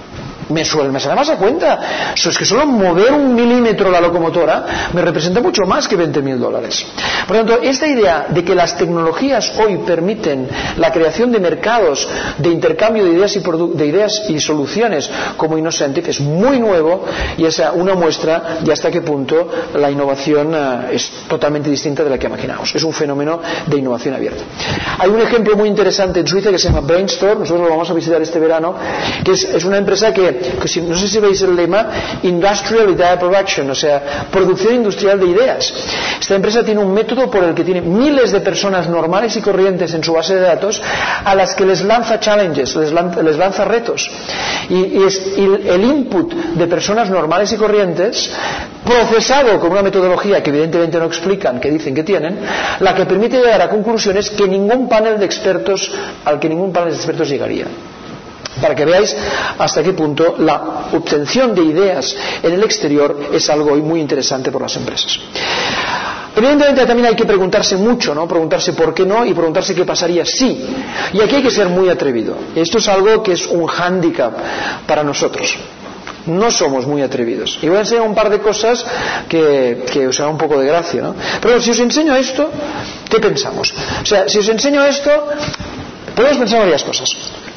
Me, suele, me sale más a cuenta. So, es que solo mover un milímetro la locomotora me representa mucho más que veinte mil dólares. Por lo tanto, esta idea de que las tecnologías hoy permiten la creación de mercados de intercambio de ideas y, de ideas y soluciones como Innocentive es muy nuevo, y es una muestra de hasta qué punto la innovación uh, es totalmente distinta de la que imaginamos. Es un fenómeno de innovación abierta. Hay un ejemplo muy interesante en Suiza que se llama Brainstorm. Nosotros lo vamos a visitar este verano, que es, es una empresa que Que si, no sé si veis el lema Industrial Idea Production, o sea, producción industrial de ideas. Esta empresa tiene un método por el que tiene miles de personas normales y corrientes en su base de datos a las que les lanza challenges, les lanza, les lanza retos, y, y es y el input de personas normales y corrientes procesado con una metodología que evidentemente no explican, que dicen que tienen, la que permite llegar a conclusiones que ningún panel de expertos al que ningún panel de expertos llegaría. Para que veáis hasta qué punto la obtención de ideas en el exterior es algo hoy muy interesante por las empresas. Evidentemente también hay que preguntarse mucho, ¿no? Preguntarse por qué no y preguntarse qué pasaría si. Y aquí hay que ser muy atrevido. Esto es algo que es un hándicap para nosotros. No somos muy atrevidos. Y voy a enseñar un par de cosas que, que os hará un poco de gracia, ¿no? Pero si os enseño esto, ¿qué pensamos? O sea, si os enseño esto, podemos pensar varias cosas.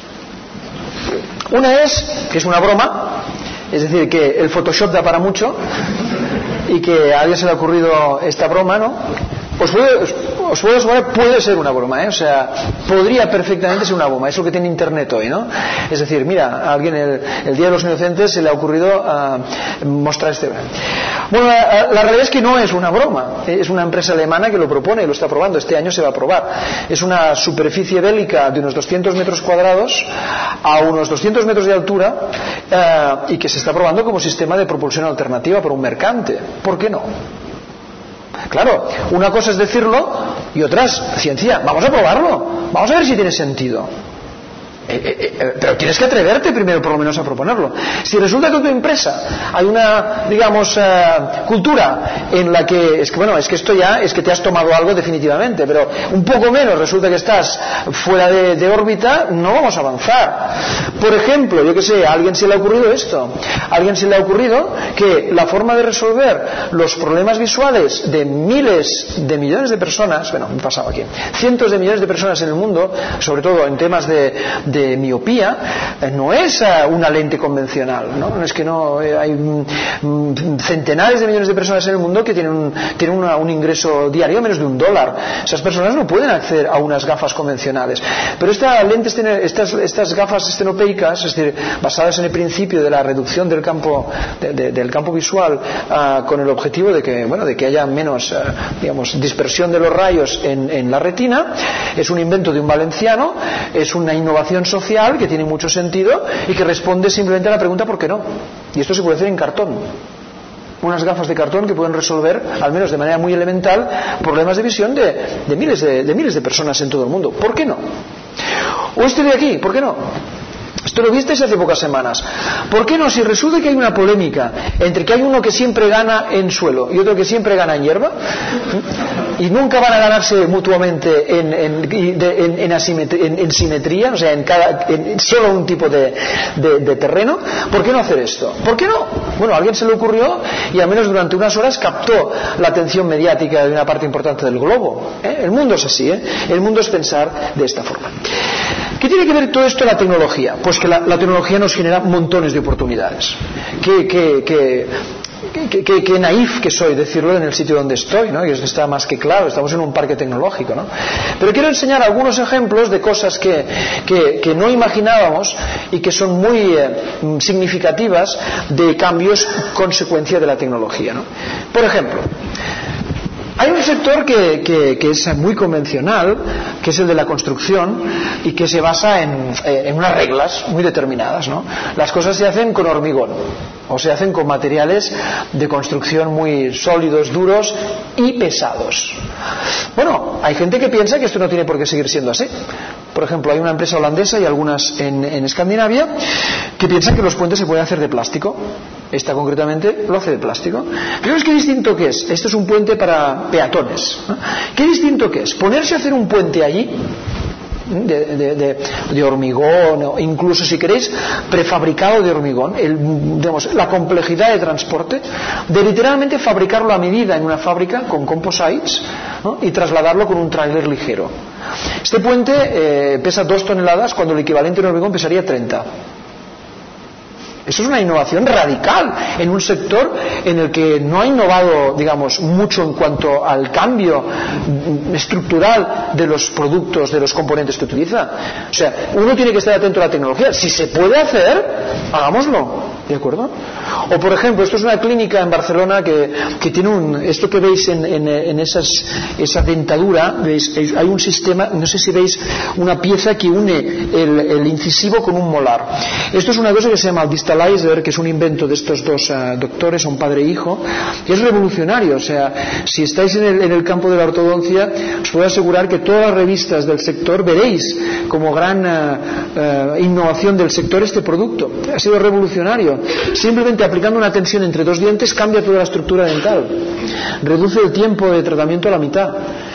Una es que es una broma, es decir, que el Photoshop da para mucho y que a alguien se le ha ocurrido esta broma, ¿no? Os puedo, os, os puedo asegurar, puede ser una broma, ¿eh? O sea, podría perfectamente ser una broma. Es lo que tiene Internet hoy, ¿no? Es decir, mira, a alguien el, el Día de los Inocentes se le ha ocurrido uh, mostrar este. Bueno, la, la realidad es que no es una broma. Es una empresa alemana que lo propone y lo está probando. Este año se va a probar. Es una superficie bélica de unos doscientos metros cuadrados a unos doscientos metros de altura uh, y que se está probando como sistema de propulsión alternativa para un mercante. ¿Por qué no? Claro, una cosa es decirlo y otra es ciencia. Vamos a probarlo, vamos a ver si tiene sentido. Eh, eh, eh, pero tienes que atreverte primero por lo menos a proponerlo. Si resulta que en tu empresa hay una, digamos, eh, cultura en la que es que bueno, es que esto ya es que te has tomado algo definitivamente, pero un poco menos resulta que estás fuera de, de órbita, no vamos a avanzar. Por ejemplo, yo que sé, a alguien se le ha ocurrido esto, a alguien se le ha ocurrido que la forma de resolver los problemas visuales de miles de millones de personas, bueno, me pasaba aquí, cientos de millones de personas en el mundo, sobre todo en temas de de miopía, eh, no es uh, una lente convencional, ¿no? Es que no eh, hay mm, centenares de millones de personas en el mundo que tienen un, tienen una, un ingreso diario menos de un dólar. Esas personas no pueden acceder a unas gafas convencionales. Pero esta lente, estas, estas gafas estenopeicas, es decir, basadas en el principio de la reducción del campo de, de, del campo visual, uh, con el objetivo de que bueno de que haya menos uh, digamos dispersión de los rayos en, en la retina, es un invento de un valenciano, es una innovación social que tiene mucho sentido y que responde simplemente a la pregunta ¿por qué no? Y esto se puede hacer en cartón. Unas gafas de cartón que pueden resolver, al menos de manera muy elemental, problemas de visión de, de, miles, de, de miles de personas en todo el mundo. ¿Por qué no? O este de aquí, ¿por qué no? Esto lo visteis hace pocas semanas. ¿Por qué no? Si resulta que hay una polémica entre que hay uno que siempre gana en suelo y otro que siempre gana en hierba, y nunca van a ganarse mutuamente en, en, en, en, asimetría, en, en simetría, o sea, en, cada, en solo un tipo de, de, de terreno, ¿por qué no hacer esto? ¿Por qué no? Bueno, a alguien se le ocurrió y al menos durante unas horas captó la atención mediática de una parte importante del globo. ¿eh? El mundo es así, ¿eh? El mundo es pensar de esta forma. ¿Qué tiene que ver todo esto la tecnología? Pues que la, la tecnología nos genera montones de oportunidades. Que, que, que, que, que, que naif que soy decirlo en el sitio donde estoy, ¿no? Y eso está más que claro, estamos en un parque tecnológico, ¿no? Pero quiero enseñar algunos ejemplos de cosas que, que, que no imaginábamos y que son muy eh, significativas de cambios consecuencia de la tecnología, ¿no? Por ejemplo, hay un sector que, que, que es muy convencional, que es el de la construcción y que se basa en, en unas reglas muy determinadas, ¿no? Las cosas se hacen con hormigón o se hacen con materiales de construcción muy sólidos, duros y pesados. Bueno, hay gente que piensa que esto no tiene por qué seguir siendo así. Por ejemplo, hay una empresa holandesa y algunas en, en Escandinavia que piensan que los puentes se pueden hacer de plástico. Esta concretamente lo hace de plástico. Pero es que distinto que es. Esto es un puente para peatones, ¿no? ¿Qué distinto que es? Ponerse a hacer un puente allí de, de, de, de hormigón, o incluso si queréis prefabricado de hormigón, el, digamos, la complejidad de transporte, de literalmente fabricarlo a medida en una fábrica con composites, ¿no? Y trasladarlo con un tráiler ligero. Este puente eh, pesa dos toneladas cuando el equivalente en hormigón pesaría treinta. Eso es una innovación radical en un sector en el que no ha innovado, digamos, mucho en cuanto al cambio estructural de los productos, de los componentes que utiliza. O sea, uno tiene que estar atento a la tecnología. Si se puede hacer, hagámoslo. ¿De acuerdo? O por ejemplo, esto es una clínica en Barcelona que, que tiene un, esto que veis en, en, en esas, esa dentadura, veis, hay un sistema, no sé si veis una pieza que une el, el incisivo con un molar. Esto es una cosa que se llama el Distalizer, que es un invento de estos dos uh, doctores, un padre e hijo, que es revolucionario. O sea, si estáis en el, en el campo de la ortodoncia, os puedo asegurar que todas las revistas del sector veréis como gran uh, uh, innovación del sector este producto. Ha sido revolucionario. Simplemente aplicando una tensión entre dos dientes cambia toda la estructura dental, reduce el tiempo de tratamiento a la mitad.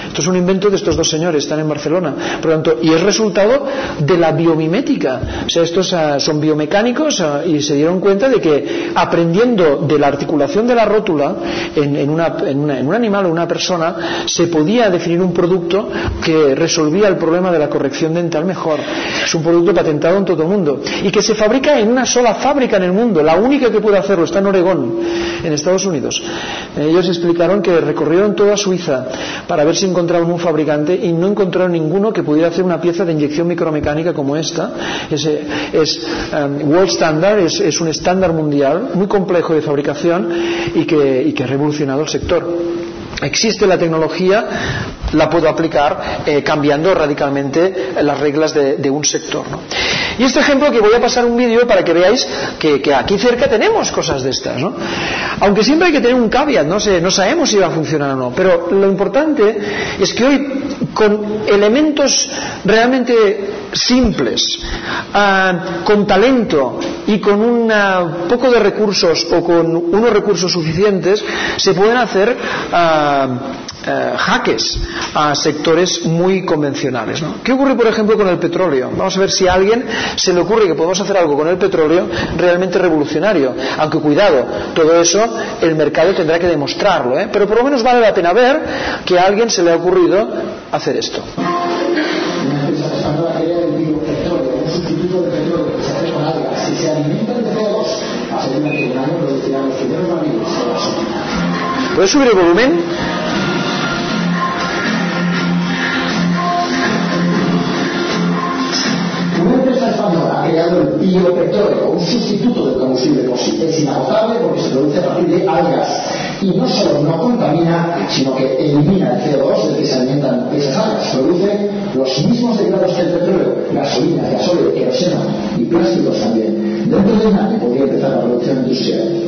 Esto es un invento de estos dos señores, están en Barcelona. Por lo tanto, y es resultado de la biomimética. O sea, estos uh, son biomecánicos uh, y se dieron cuenta de que aprendiendo de la articulación de la rótula en, en, una, en, una, en un animal o una persona se podía definir un producto que resolvía el problema de la corrección dental mejor. Es un producto patentado en todo el mundo y que se fabrica en una sola fábrica en el mundo, la única que puede hacerlo, está en Oregón, en Estados Unidos. Ellos explicaron que recorrieron toda Suiza para ver si encontraban un fabricante y no encontraron ninguno que pudiera hacer una pieza de inyección micromecánica como esta. Es, es um, World Standard, es, es un estándar mundial muy complejo de fabricación y que, y que ha revolucionado el sector. Existe la tecnología, la puedo aplicar eh, cambiando radicalmente las reglas de, de un sector, ¿no? Y este ejemplo, que voy a pasar un vídeo para que veáis que, que aquí cerca tenemos cosas de estas, ¿no? Aunque siempre hay que tener un caveat, no sé, no sabemos si va a funcionar o no, pero lo importante es que hoy con elementos realmente simples, uh, con talento y con un uh, poco de recursos o con unos recursos suficientes se pueden hacer uh, Uh, jaques a sectores muy convencionales, ¿no? ¿Qué ocurre, por ejemplo, con el petróleo? Vamos a ver si a alguien se le ocurre que podemos hacer algo con el petróleo realmente revolucionario, aunque cuidado, todo eso el mercado tendrá que demostrarlo, ¿eh? Pero por lo menos vale la pena ver que a alguien se le ha ocurrido hacer esto. ¿Puedes subir el volumen? Una empresa española ha creado el biopetróleo, un sustituto del combustible fósil. Es inagotable porque se produce a partir de algas y no solo no contamina, sino que elimina el C O dos del que se alimentan esas algas. Produce los mismos derivados que el petróleo, gasolina, gasóleo, queroseno y plásticos también. Dentro de un año podría empezar la producción industrial.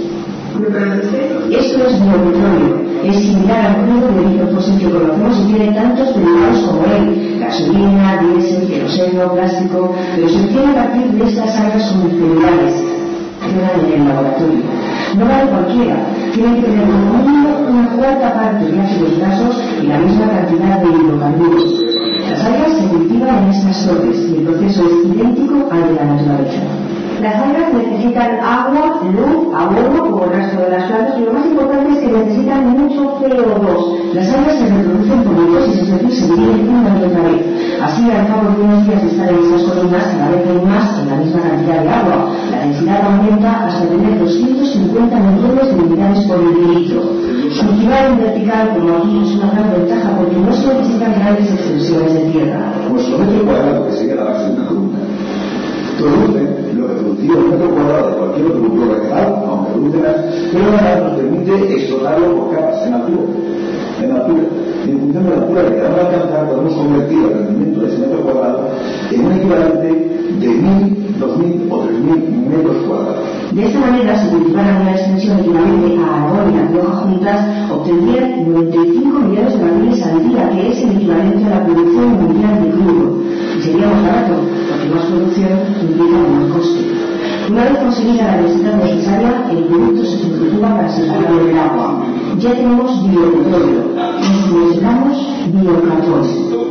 Esto es biopetróleo, es similar al crudo de origen fósil que conocemos y tiene tantos derivados como él, gasolina, diésel, queroseno, plástico, pero se obtiene a partir de estas algas comerciales que dan en el laboratorio. No vale cualquiera, tiene que tener como mínimo una cuarta parte de ácidos grasos y la misma cantidad de hidrocarburos. Las algas se cultivan en estas torres y el proceso es idéntico al de la naturaleza. Las algas necesitan agua, luz, abono, como el resto de las plantas, y lo más importante es que necesitan mucho C O dos. Las algas se reproducen por mitosis, es decir, se dividen una y otra vez. Así, al cabo de unos días de estar en esas columnas, cada vez hay más en la misma cantidad de agua. La densidad aumenta hasta tener doscientos cincuenta millones de unidades por mililitro. Cultivar en vertical, como aquí, es una gran ventaja porque no se necesitan grandes extensiones de tierra. Nuestro metro cuadrado, que sería la base de una columna, produce lo que producía un metro cuadrado de cualquier otro cultivo vegetal, aunque produce más, pero ahora nos permite explotarlo por capas, en altura. En altura. Y en función de la altura que queramos alcanzar, podemos convertir el rendimiento de ese metro cuadrado en un equivalente de mil, dos mil o tres mil metros cuadrados. De esta manera, si cultivaran una extensión equivalente a Aragón y La Rioja juntas, obtendrían noventa y cinco millones de barriles al día, que es el equivalente a la producción mundial de crudo. Y sería más barato, porque más producción implica menor coste. Una vez conseguida la densidad necesaria, el producto se centrifuga para separarlo del agua. Ya tenemos biopetróleo, necesitamos biocarbono.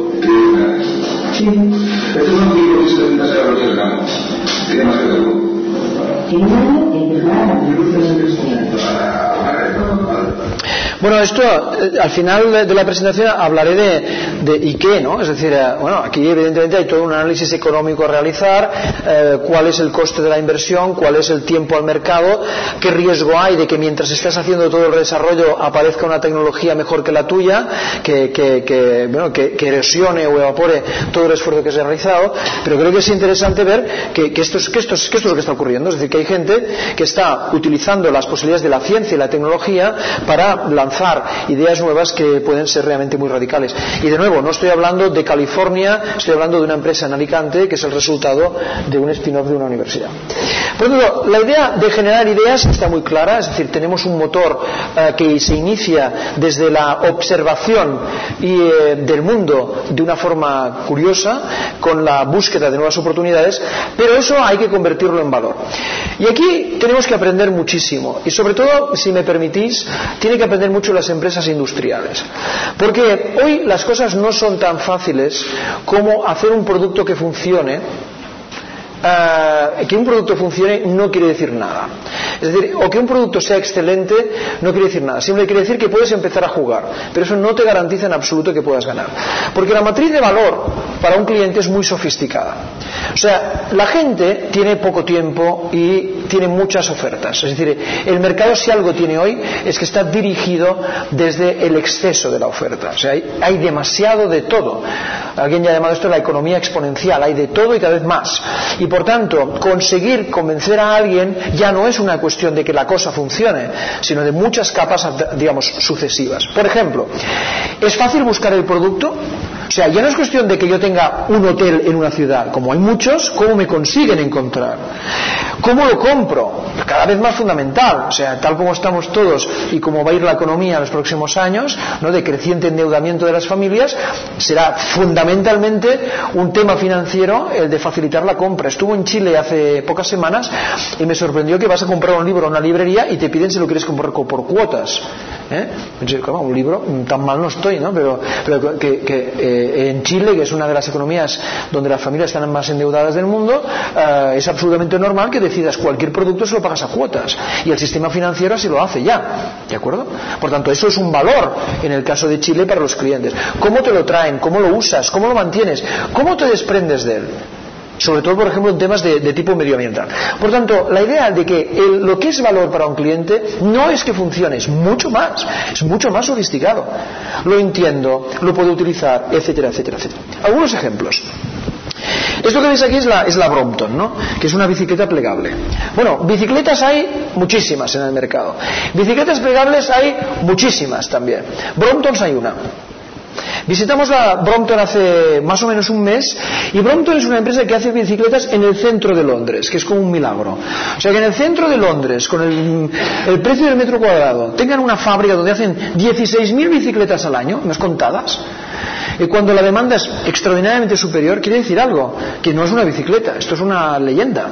Sí. Esto es un tipo de setenta euros del campo. Tiene más que verlo. En un año empezará la producción industrial. Bueno, esto eh, al final de, de la presentación hablaré de, de ¿y qué? ¿No? Es decir, eh, bueno, aquí evidentemente hay todo un análisis económico a realizar, eh, cuál es el coste de la inversión, cuál es el tiempo al mercado, qué riesgo hay de que mientras estás haciendo todo el desarrollo aparezca una tecnología mejor que la tuya, que, que, que, bueno, que, que erosione o evapore todo el esfuerzo que se ha realizado, pero creo que es interesante ver que, que, esto es, que, esto es, que esto es lo que está ocurriendo, es decir, que hay gente que está utilizando las posibilidades de la ciencia y la tecnología para lanzar ideas nuevas que pueden ser realmente muy radicales. Y de nuevo, no estoy hablando de California, estoy hablando de una empresa en Alicante que es el resultado de un spin-off de una universidad. Por lo tanto, la idea de generar ideas está muy clara, es decir, tenemos un motor eh, que se inicia desde la observación y, eh, del mundo de una forma curiosa, con la búsqueda de nuevas oportunidades, pero eso hay que convertirlo en valor. Y aquí tenemos que aprender muchísimo, y sobre todo, si me permitís, tiene que aprender mucho mucho las empresas industriales. Porque hoy las cosas no son tan fáciles como hacer un producto que funcione. Uh, que un producto funcione no quiere decir nada. Es decir, o que un producto sea excelente no quiere decir nada. Siempre quiere decir que puedes empezar a jugar, pero eso no te garantiza en absoluto que puedas ganar. Porque la matriz de valor para un cliente es muy sofisticada. O sea, la gente tiene poco tiempo y tiene muchas ofertas. Es decir, el mercado, si algo tiene hoy, es que está dirigido desde el exceso de la oferta. O sea, hay, hay demasiado de todo. Alguien ya ha llamado esto la economía exponencial. Hay de todo y cada vez más. Y por tanto, conseguir convencer a alguien ya no es una cuestión de que la cosa funcione, sino de muchas capas, digamos, sucesivas. Por ejemplo, ¿es fácil buscar el producto? O sea, ya no es cuestión de que yo tenga un hotel en una ciudad. Como hay muchos, ¿cómo me consiguen encontrar? ¿Cómo lo compro? Cada vez más fundamental. O sea, tal como estamos todos y como va a ir la economía en los próximos años, ¿no?, de creciente endeudamiento de las familias, será fundamentalmente un tema financiero el de facilitar la compra. Estuve en Chile hace pocas semanas y me sorprendió que vas a comprar un libro a una librería y te piden si lo quieres comprar por cuotas. ¿Eh? Un libro, tan mal no estoy, ¿no? Pero, pero que, que eh, en Chile, que es una de las economías donde las familias están más endeudadas del mundo, eh, es absolutamente normal que decidas cualquier producto se lo pagas a cuotas, y el sistema financiero así lo hace ya, ¿de acuerdo? Por tanto, eso es un valor en el caso de Chile para los clientes. ¿Cómo te lo traen? ¿Cómo lo usas? ¿Cómo lo mantienes? ¿Cómo te desprendes de él? Sobre todo, por ejemplo, en temas de, de tipo medioambiental. Por tanto, la idea de que el, lo que es valor para un cliente no es que funcione, es mucho más, es mucho más sofisticado. Lo entiendo, lo puedo utilizar, etcétera, etcétera, etcétera. Algunos ejemplos. Esto que veis aquí es la, es la Brompton, ¿no?, que es una bicicleta plegable. Bueno, bicicletas hay muchísimas en el mercado. Bicicletas plegables hay muchísimas también. Bromptons hay una. Visitamos la Brompton hace más o menos un mes, y Brompton es una empresa que hace bicicletas en el centro de Londres, que es como un milagro. O sea, que en el centro de Londres, con el, el precio del metro cuadrado, tengan una fábrica donde hacen dieciséis mil bicicletas al año, unas contadas, y cuando la demanda es extraordinariamente superior, quiere decir algo, que no es una bicicleta, esto es una leyenda.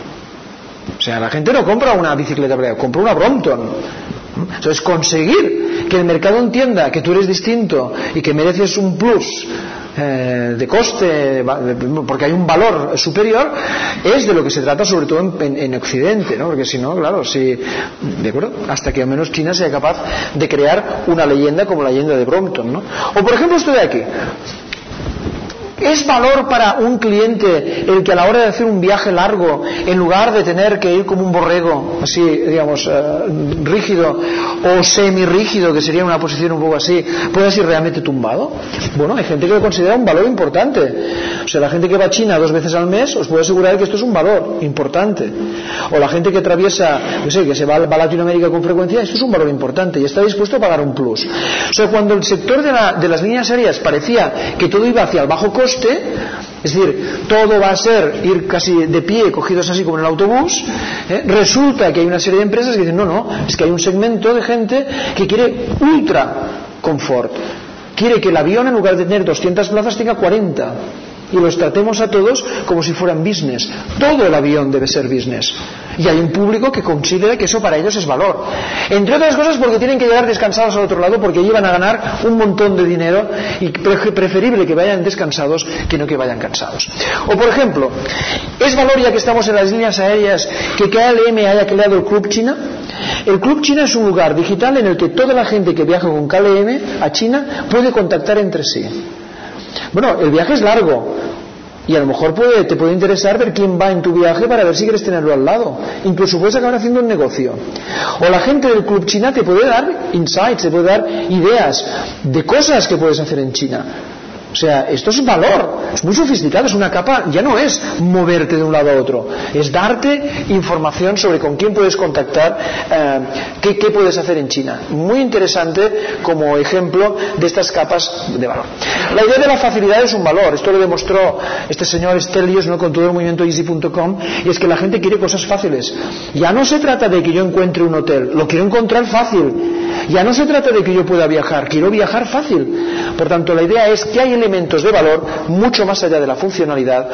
O sea, la gente no compra una bicicleta, compra una Brompton. Entonces, conseguir que el mercado entienda que tú eres distinto y que mereces un plus eh, de coste, porque hay un valor superior, es de lo que se trata, sobre todo en, en, en Occidente, ¿no? Porque si no, claro, si, ¿de acuerdo? Hasta que al menos China sea capaz de crear una leyenda como la leyenda de Brompton, ¿no? O por ejemplo esto de aquí. ¿Es valor para un cliente el que a la hora de hacer un viaje largo, en lugar de tener que ir como un borrego, así, digamos, uh, rígido o semi-rígido, que sería una posición un poco así, puedas ir realmente tumbado? Bueno, hay gente que lo considera un valor importante. O sea, la gente que va a China dos veces al mes, os puedo asegurar que esto es un valor importante. O la gente que atraviesa, no sé, que se va, va a Latinoamérica con frecuencia, esto es un valor importante y está dispuesto a pagar un plus. O sea, cuando el sector de, la, de las líneas aéreas parecía que todo iba hacia el bajo coste, es decir, todo va a ser ir casi de pie, cogidos así como en el autobús, ¿eh? Resulta que hay una serie de empresas que dicen, no, no, es que hay un segmento de gente que quiere ultra confort, quiere que el avión, en lugar de tener doscientas plazas, tenga cuarenta, y los tratemos a todos como si fueran business. Todo el avión debe ser business, y hay un público que considera que eso para ellos es valor, entre otras cosas porque tienen que llegar descansados al otro lado, porque allí van a ganar un montón de dinero, y preferible que vayan descansados que no que vayan cansados. O por ejemplo, ¿es valor, ya que estamos en las líneas aéreas, que K L M haya creado el Club China? El Club China es un lugar digital en el que toda la gente que viaja con K L M a China puede contactar entre sí. Bueno, el viaje es largo y a lo mejor puede, te puede interesar ver quién va en tu viaje para ver si quieres tenerlo al lado. Incluso puedes acabar haciendo un negocio. O la gente del Club China te puede dar insights, te puede dar ideas de cosas que puedes hacer en China. O sea, esto es valor, es muy sofisticado, es una capa, ya no es moverte de un lado a otro, es darte información sobre con quién puedes contactar, eh, qué, qué puedes hacer en China. Muy interesante como ejemplo de estas capas de valor. La idea de la facilidad es un valor, esto lo demostró este señor Stelios, ¿no?, con todo el movimiento easy punto com, y es que la gente quiere cosas fáciles. Ya no se trata de que yo encuentre un hotel, lo quiero encontrar fácil. Ya no se trata de que yo pueda viajar, quiero viajar fácil. Por tanto, la idea es que hay elementos de valor mucho más allá de la funcionalidad.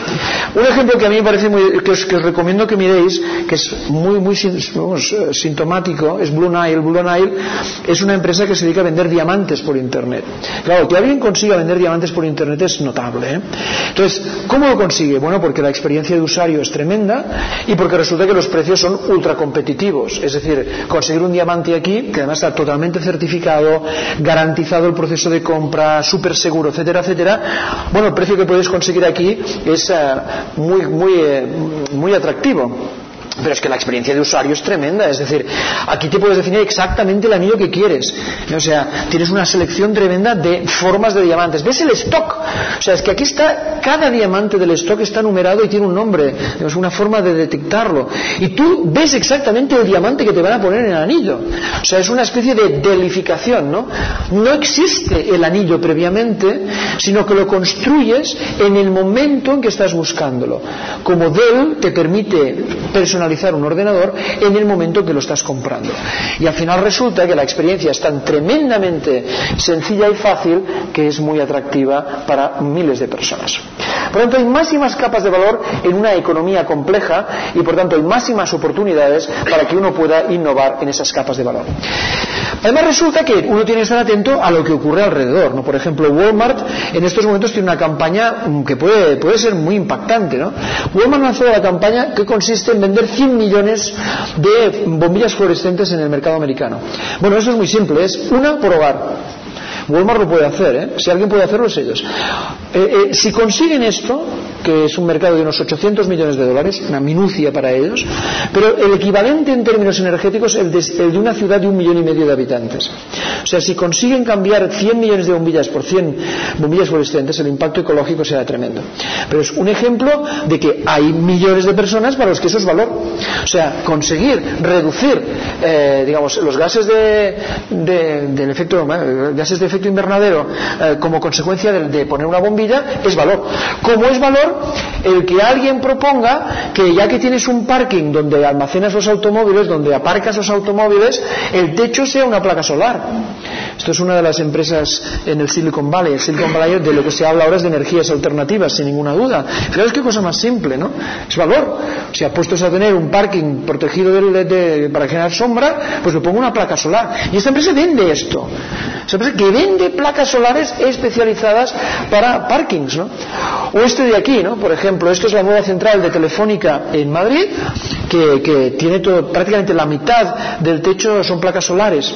Un ejemplo que a mí me parece muy, que os, que os recomiendo que miréis, que es muy muy vamos, sintomático, es Blue Nile. Blue Nile es una empresa que se dedica a vender diamantes por internet. Claro, que alguien consiga vender diamantes por internet es notable, ¿eh? Entonces, ¿cómo lo consigue? Bueno, porque la experiencia de usuario es tremenda y porque resulta que los precios son ultra competitivos. Es decir, conseguir un diamante aquí, que además está totalmente certificado, garantizado el proceso de compra, súper seguro, etcétera, etcétera. Bueno, el precio que puedes conseguir aquí es uh, muy, muy, uh, muy atractivo. Pero es que la experiencia de usuario es tremenda. Es decir, aquí te puedes definir exactamente el anillo que quieres. O sea, tienes una selección tremenda de formas de diamantes. ¿Ves el stock? O sea, es que aquí está, cada diamante del stock está numerado y tiene un nombre, es una forma de detectarlo. Y tú ves exactamente el diamante que te van a poner en el anillo. O sea, es una especie de delificación, ¿no? No existe el anillo previamente, sino que lo construyes en el momento en que estás buscándolo. Como Dell te permite personalizar un ordenador en el momento que lo estás comprando, y al final resulta que la experiencia es tan tremendamente sencilla y fácil que es muy atractiva para miles de personas. Por lo tanto, hay más y más capas de valor en una economía compleja y por tanto hay más y más oportunidades para que uno pueda innovar en esas capas de valor. Además resulta que uno tiene que estar atento a lo que ocurre alrededor, ¿no? Por ejemplo, Walmart en estos momentos tiene una campaña que puede, puede ser muy impactante, ¿no? Walmart lanzó la campaña que consiste en vender cien millones de bombillas fluorescentes en el mercado americano. Bueno, eso es muy simple, es una por hogar. Walmart lo puede hacer, ¿eh? Si alguien puede hacerlo es ellos. Eh, eh, si consiguen esto, que es un mercado de unos ochocientos millones de dólares, una minucia para ellos, pero el equivalente en términos energéticos es el de, el de una ciudad de un millón y medio de habitantes. O sea, si consiguen cambiar cien millones de bombillas por cien bombillas fluorescentes, el impacto ecológico será tremendo. Pero es un ejemplo de que hay millones de personas para los que eso es valor. O sea, conseguir reducir, eh, digamos, los gases de, de, del efecto, eh, gases de efecto invernadero eh, como consecuencia de, de poner una bombilla es valor. Como es valor el que alguien proponga que ya que tienes un parking donde almacenas los automóviles, donde aparcas los automóviles, el techo sea una placa solar. Esto es una de las empresas en el Silicon Valley. El Silicon Valley, de lo que se habla ahora es de energías alternativas, sin ninguna duda. Fijaos qué cosa más simple, ¿no? Es valor. O sea, puestos a tener un parking protegido de, de, de, para generar sombra, pues le pongo una placa solar. Y esta empresa vende esto. Esta empresa que vende placas solares especializadas para parkings, ¿no? O este de aquí, ¿no? Por ejemplo, esto es la nueva central de Telefónica en Madrid, que, que tiene todo, prácticamente la mitad del techo son placas solares.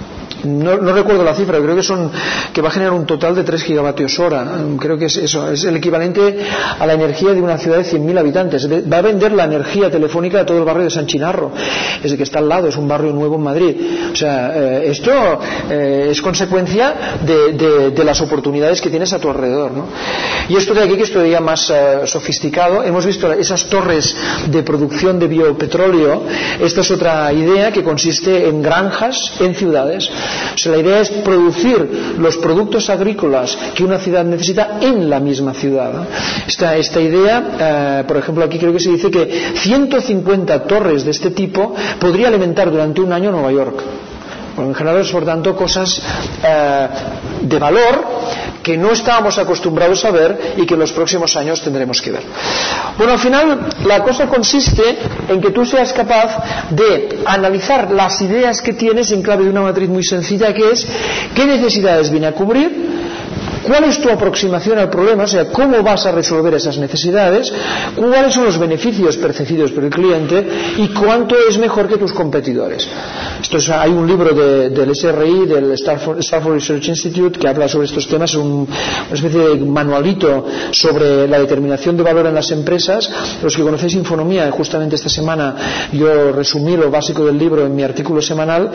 No, no recuerdo la cifra, creo que son que va a generar un total de tres gigavatios hora. Creo que es eso, es el equivalente a la energía de una ciudad de cien mil habitantes. Va a vender la energía telefónica a todo el barrio de San Chinarro, es el que está al lado, es un barrio nuevo en Madrid. O sea, eh, esto eh, es consecuencia de, de, de las oportunidades que tienes a tu alrededor, ¿no? Y esto de aquí, que es todavía más eh, sofisticado, hemos visto esas torres de producción de biopetróleo. Esta es otra idea que consiste en granjas en ciudades. O sea, la idea es producir los productos agrícolas que una ciudad necesita en la misma ciudad, ¿no? Esta, esta idea, eh, por ejemplo, aquí creo que se dice que ciento cincuenta torres de este tipo podría alimentar durante un año Nueva York. Bueno, en general es, por tanto, cosas eh, de valor que no estábamos acostumbrados a ver y que en los próximos años tendremos que ver. Bueno, al final la cosa consiste en que tú seas capaz de analizar las ideas que tienes en clave de una matriz muy sencilla, que es qué necesidades viene a cubrir, cuál es tu aproximación al problema, o sea, cómo vas a resolver esas necesidades, cuáles son los beneficios percibidos por el cliente y cuánto es mejor que tus competidores. Esto es, hay un libro de, del S R I, del Stanford, Stanford Research Institute, que habla sobre estos temas, un, una especie de manualito sobre la determinación de valor en las empresas. Los que conocéis Infonomía, justamente esta semana yo resumí lo básico del libro en mi artículo semanal,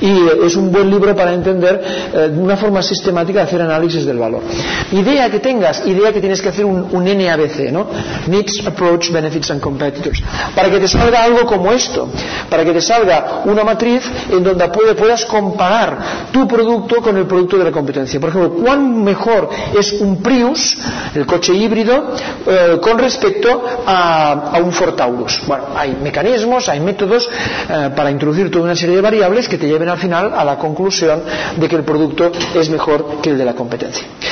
y es un buen libro para entender eh, de una forma sistemática hacer análisis del valor. Idea que tengas, idea que tienes que hacer un, un N A B C, ¿no? Needs, Approach, Benefits and Competitors. Para que te salga algo como esto, para que te salga una matriz en donde puede, puedas comparar tu producto con el producto de la competencia. Por ejemplo, ¿cuán mejor es un Prius, el coche híbrido, eh, con respecto a, a un Ford Taurus? Bueno, hay mecanismos, hay métodos eh, para introducir toda una serie de variables que te lleven al final a la conclusión de que el producto es mejor que el de la competencia.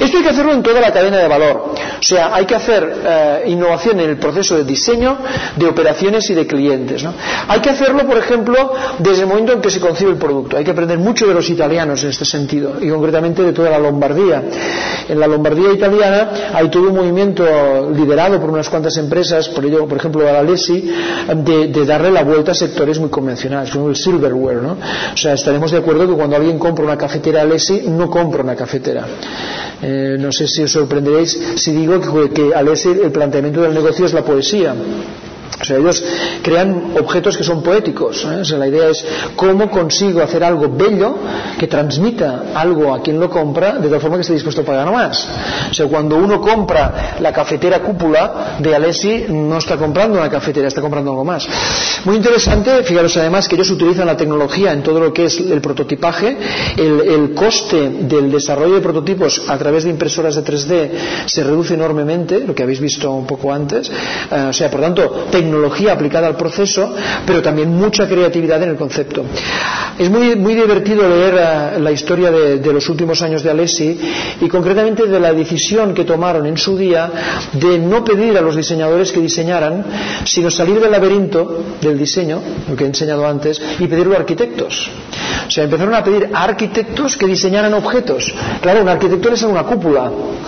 Esto hay que hacerlo en toda la cadena de valor, o sea, hay que hacer eh, innovación en el proceso de diseño, de operaciones y de clientes, ¿no? Hay que hacerlo, por ejemplo, desde el momento en que se concibe el producto. Hay que aprender mucho de los italianos en este sentido, y concretamente de toda la Lombardía. En la Lombardía italiana hay todo un movimiento liderado por unas cuantas empresas, por ello, por ejemplo, a la Alessi, de, de darle la vuelta a sectores muy convencionales, como el silverware, ¿no? O sea, estaremos de acuerdo que cuando alguien compra una cafetera Alessi, no compra una cafetera. Eh, no sé si os sorprenderéis si digo que, que Alessi, el planteamiento del negocio es la poesía. O sea, ellos crean objetos que son poéticos, ¿eh? O sea, la idea es cómo consigo hacer algo bello que transmita algo a quien lo compra de tal forma que esté dispuesto a pagar más. O sea, cuando uno compra la cafetera Cúpula de Alessi, no está comprando una cafetera, está comprando algo más. Muy interesante, fijaros además que ellos utilizan la tecnología en todo lo que es el prototipaje. El, el coste del desarrollo de prototipos a través de impresoras de tres D se reduce enormemente, lo que habéis visto un poco antes. Eh, o sea, por tanto, tecnología aplicada al proceso, pero también mucha creatividad en el concepto. Es muy, muy divertido leer uh, la historia de, de los últimos años de Alessi, y concretamente de la decisión que tomaron en su día de no pedir a los diseñadores que diseñaran, sino salir del laberinto del diseño, lo que he enseñado antes, y pedirlo a arquitectos. O sea, empezaron a pedir a arquitectos que diseñaran objetos. Claro, un arquitecto les hace una cúpula.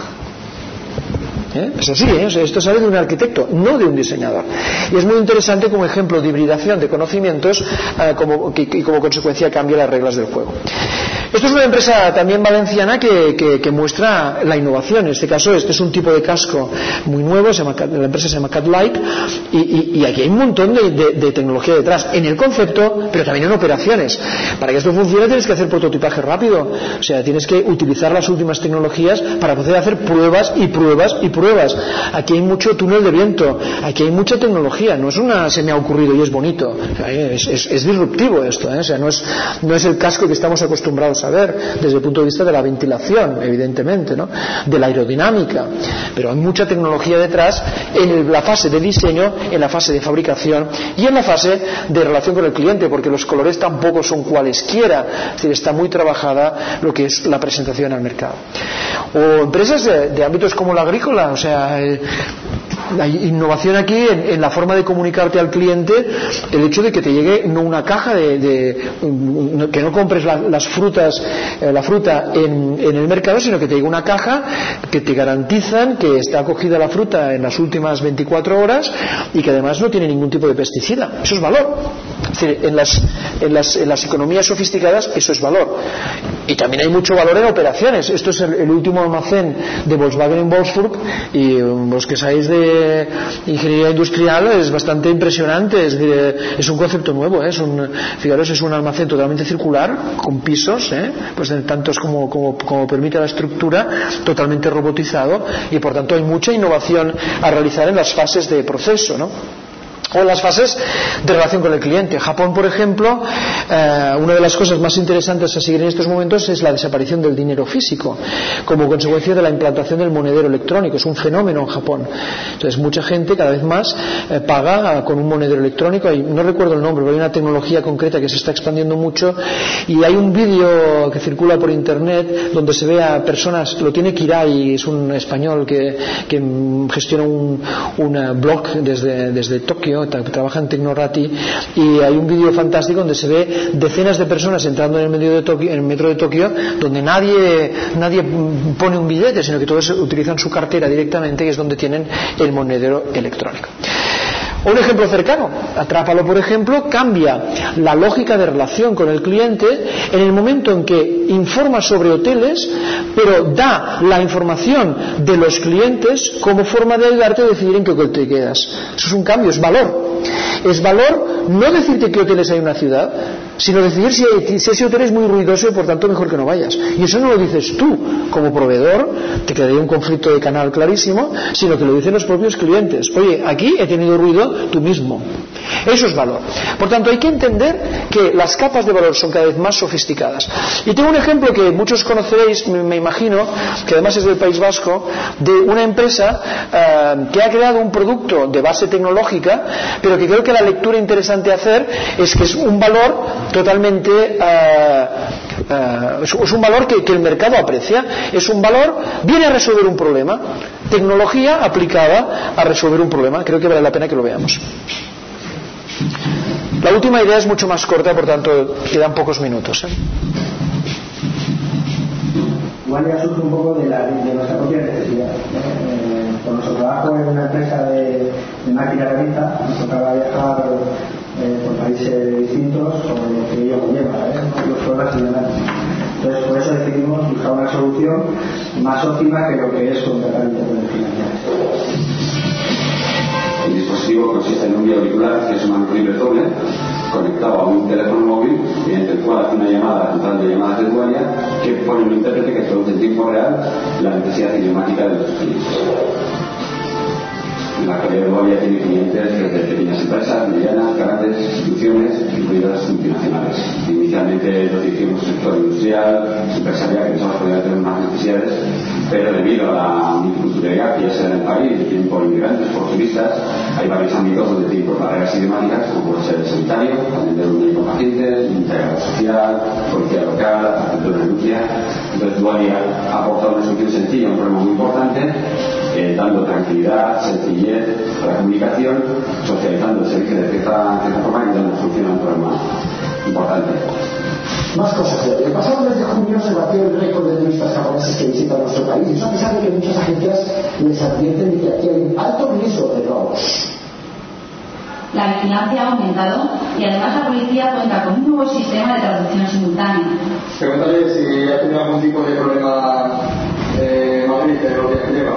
¿Eh? Es así, ¿eh? O sea, esto sale de un arquitecto, no de un diseñador. Y es muy interesante como ejemplo de hibridación de conocimientos eh, como, que, y como consecuencia cambia las reglas del juego. Esto es una empresa también valenciana que, que, que muestra la innovación. En este caso, este es un tipo de casco muy nuevo, se llama, la empresa se llama Catlight, y, y, y aquí hay un montón de, de, de tecnología detrás, en el concepto, pero también en operaciones. Para que esto funcione tienes que hacer prototipaje rápido, o sea, tienes que utilizar las últimas tecnologías para poder hacer pruebas y pruebas y pruebas. Aquí hay mucho túnel de viento, aquí hay mucha tecnología, no es una se me ha ocurrido y es bonito, o sea, es, es, es disruptivo esto, ¿eh? O sea, no es, no es el casco que estamos acostumbrados a ver desde el punto de vista de la ventilación, evidentemente, ¿no? De la aerodinámica, pero hay mucha tecnología detrás en la fase de diseño, en la fase de fabricación y en la fase de relación con el cliente, porque los colores tampoco son cualesquiera, es decir, está muy trabajada lo que es la presentación al mercado. O empresas de, de ámbitos como la agrícola, o sea, eh, la innovación aquí en, en la forma de comunicarte al cliente, el hecho de que te llegue no una caja de, de um, que no compres la, las frutas, eh, la fruta en, en el mercado, sino que te llegue una caja que te garantizan que está acogida la fruta en las últimas veinticuatro horas y que además no tiene ningún tipo de pesticida. Eso es valor. Es decir, en las, en las, en las economías sofisticadas eso es valor. Y también hay mucho valor en operaciones. Esto es el, el último almacén de Volkswagen en Wolfsburg, y los que sabéis de ingeniería industrial es bastante impresionante. Es, decir, es un concepto nuevo, ¿eh? Es un, fijaros, es un almacén totalmente circular con pisos, ¿eh? Pues tantos como, como, como permite la estructura, totalmente robotizado, y por tanto hay mucha innovación a realizar en las fases de proceso, ¿no? O en las fases de relación con el cliente. Japón, por ejemplo, eh, una de las cosas más interesantes a seguir en estos momentos es la desaparición del dinero físico como consecuencia de la implantación del monedero electrónico. Es un fenómeno en Japón. Entonces mucha gente cada vez más eh, paga con un monedero electrónico. Hay, no recuerdo el nombre, pero hay una tecnología concreta que se está expandiendo mucho, y hay un vídeo que circula por internet donde se ve a personas, lo tiene Kirai, es un español que, que gestiona un, un blog desde, desde Tokio, trabaja en Tecnorati, y hay un vídeo fantástico donde se ve decenas de personas entrando en el, medio de Tokio, en el metro de Tokio, donde nadie, nadie pone un billete, sino que todos utilizan su cartera directamente, y es donde tienen el monedero electrónico. Un ejemplo cercano, Atrápalo, por ejemplo, cambia la lógica de relación con el cliente en el momento en que informa sobre hoteles, pero da la información de los clientes como forma de ayudarte a decidir en qué hotel te quedas. Eso es un cambio, es valor. Es valor no decirte qué hoteles hay en una ciudad, sino decidir si, si ese hotel es muy ruidoso y por tanto mejor que no vayas. Y eso no lo dices tú como proveedor, te quedaría un conflicto de canal clarísimo, sino que lo dicen los propios clientes. Oye, aquí he tenido ruido, tú mismo. Eso es valor. Por tanto, hay que entender que las capas de valor son cada vez más sofisticadas. Y tengo un ejemplo que muchos conoceréis, me imagino, que además es del País Vasco, de una empresa eh, que ha creado un producto de base tecnológica, pero que creo que la lectura interesante a hacer es que es un valor totalmente eh, eh, es un valor que, que el mercado aprecia, es un valor, viene a resolver un problema, tecnología aplicada a resolver un problema. Creo que vale la pena que lo veamos. La última idea es mucho más corta, por tanto quedan pocos minutos, ¿eh? Igual ya surge un poco de, la, de nuestra propia necesidad. Eh, por nuestro trabajo en una empresa de, de máquina revista, nos tocaba viajar eh, por países distintos, con lo que ello conlleva, ¿eh? Los problemas y demás. Entonces, por eso decidimos buscar una solución más óptima que lo que es contratar internet financiero. El dispositivo consiste en un bioauricular que es un mando libre doble conectado a un teléfono móvil mediante el cual hace una llamada a la central de llamadas de Dualia que pone un intérprete que traduce en tiempo real la necesidad idiomática de los clientes. En la actualidad Dualia tiene clientes desde pequeñas empresas, medianas, grandes instituciones, incluidas multinacionales. Inicialmente lo dirigimos al sector industrial, empresarial, que pensamos podría tener más necesidades, pero debido a la multiculturalidad que ya se da en el país, tienen por inmigrantes, por turistas, hay varios ámbitos donde tienen por barreras idiomáticas, como puede ser el sanitario, atender un médico paciente, integrador social, policía local, atender una industria. Entonces Dualia ha aportado una solución sencilla, un problema muy importante, eh, dando tranquilidad, sencillez a la comunicación, socializando el servicio de cierta, cierta forma y dando solución a un problema importante. Más cosas. El pasado mes de junio se batió el récord de turistas japoneses que visitan nuestro país, y eso a pesar de que muchas agencias les advierten de que aquí hay un alto riesgo de robos. La vigilancia ha aumentado y además la policía cuenta con un nuevo sistema de traducción simultánea. Pregúntale si ha tenido algún tipo de problema eh, Madrid de lo que lleva.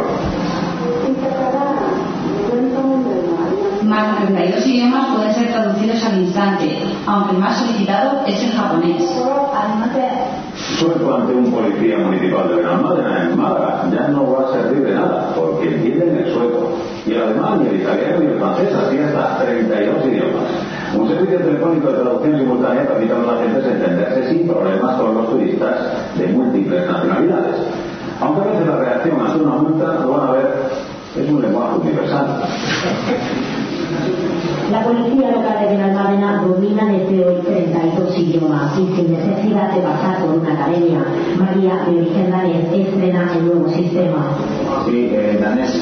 Más de treinta y dos idiomas pueden ser traducidos al instante, aunque el más solicitado es el japonés. Suelto ante un policía municipal de Benalmádena en Málaga ya no va a servir de nada, porque entienden el sueco. Y el alemán, y el italiano y el francés, así hasta treinta y dos idiomas. Un servicio telefónico de traducción simultánea permite a los agentes entenderse sin problemas con los turistas de múltiples nacionalidades. Aunque a veces la reacción ante una multa, lo van a ver, es un lenguaje universal. La policía local de Benalmádena domina desde hoy treinta y dos idiomas y sin necesidad de pasar por una academia. María, de origen danés, estrena el nuevo sistema. Sí, eh, danés.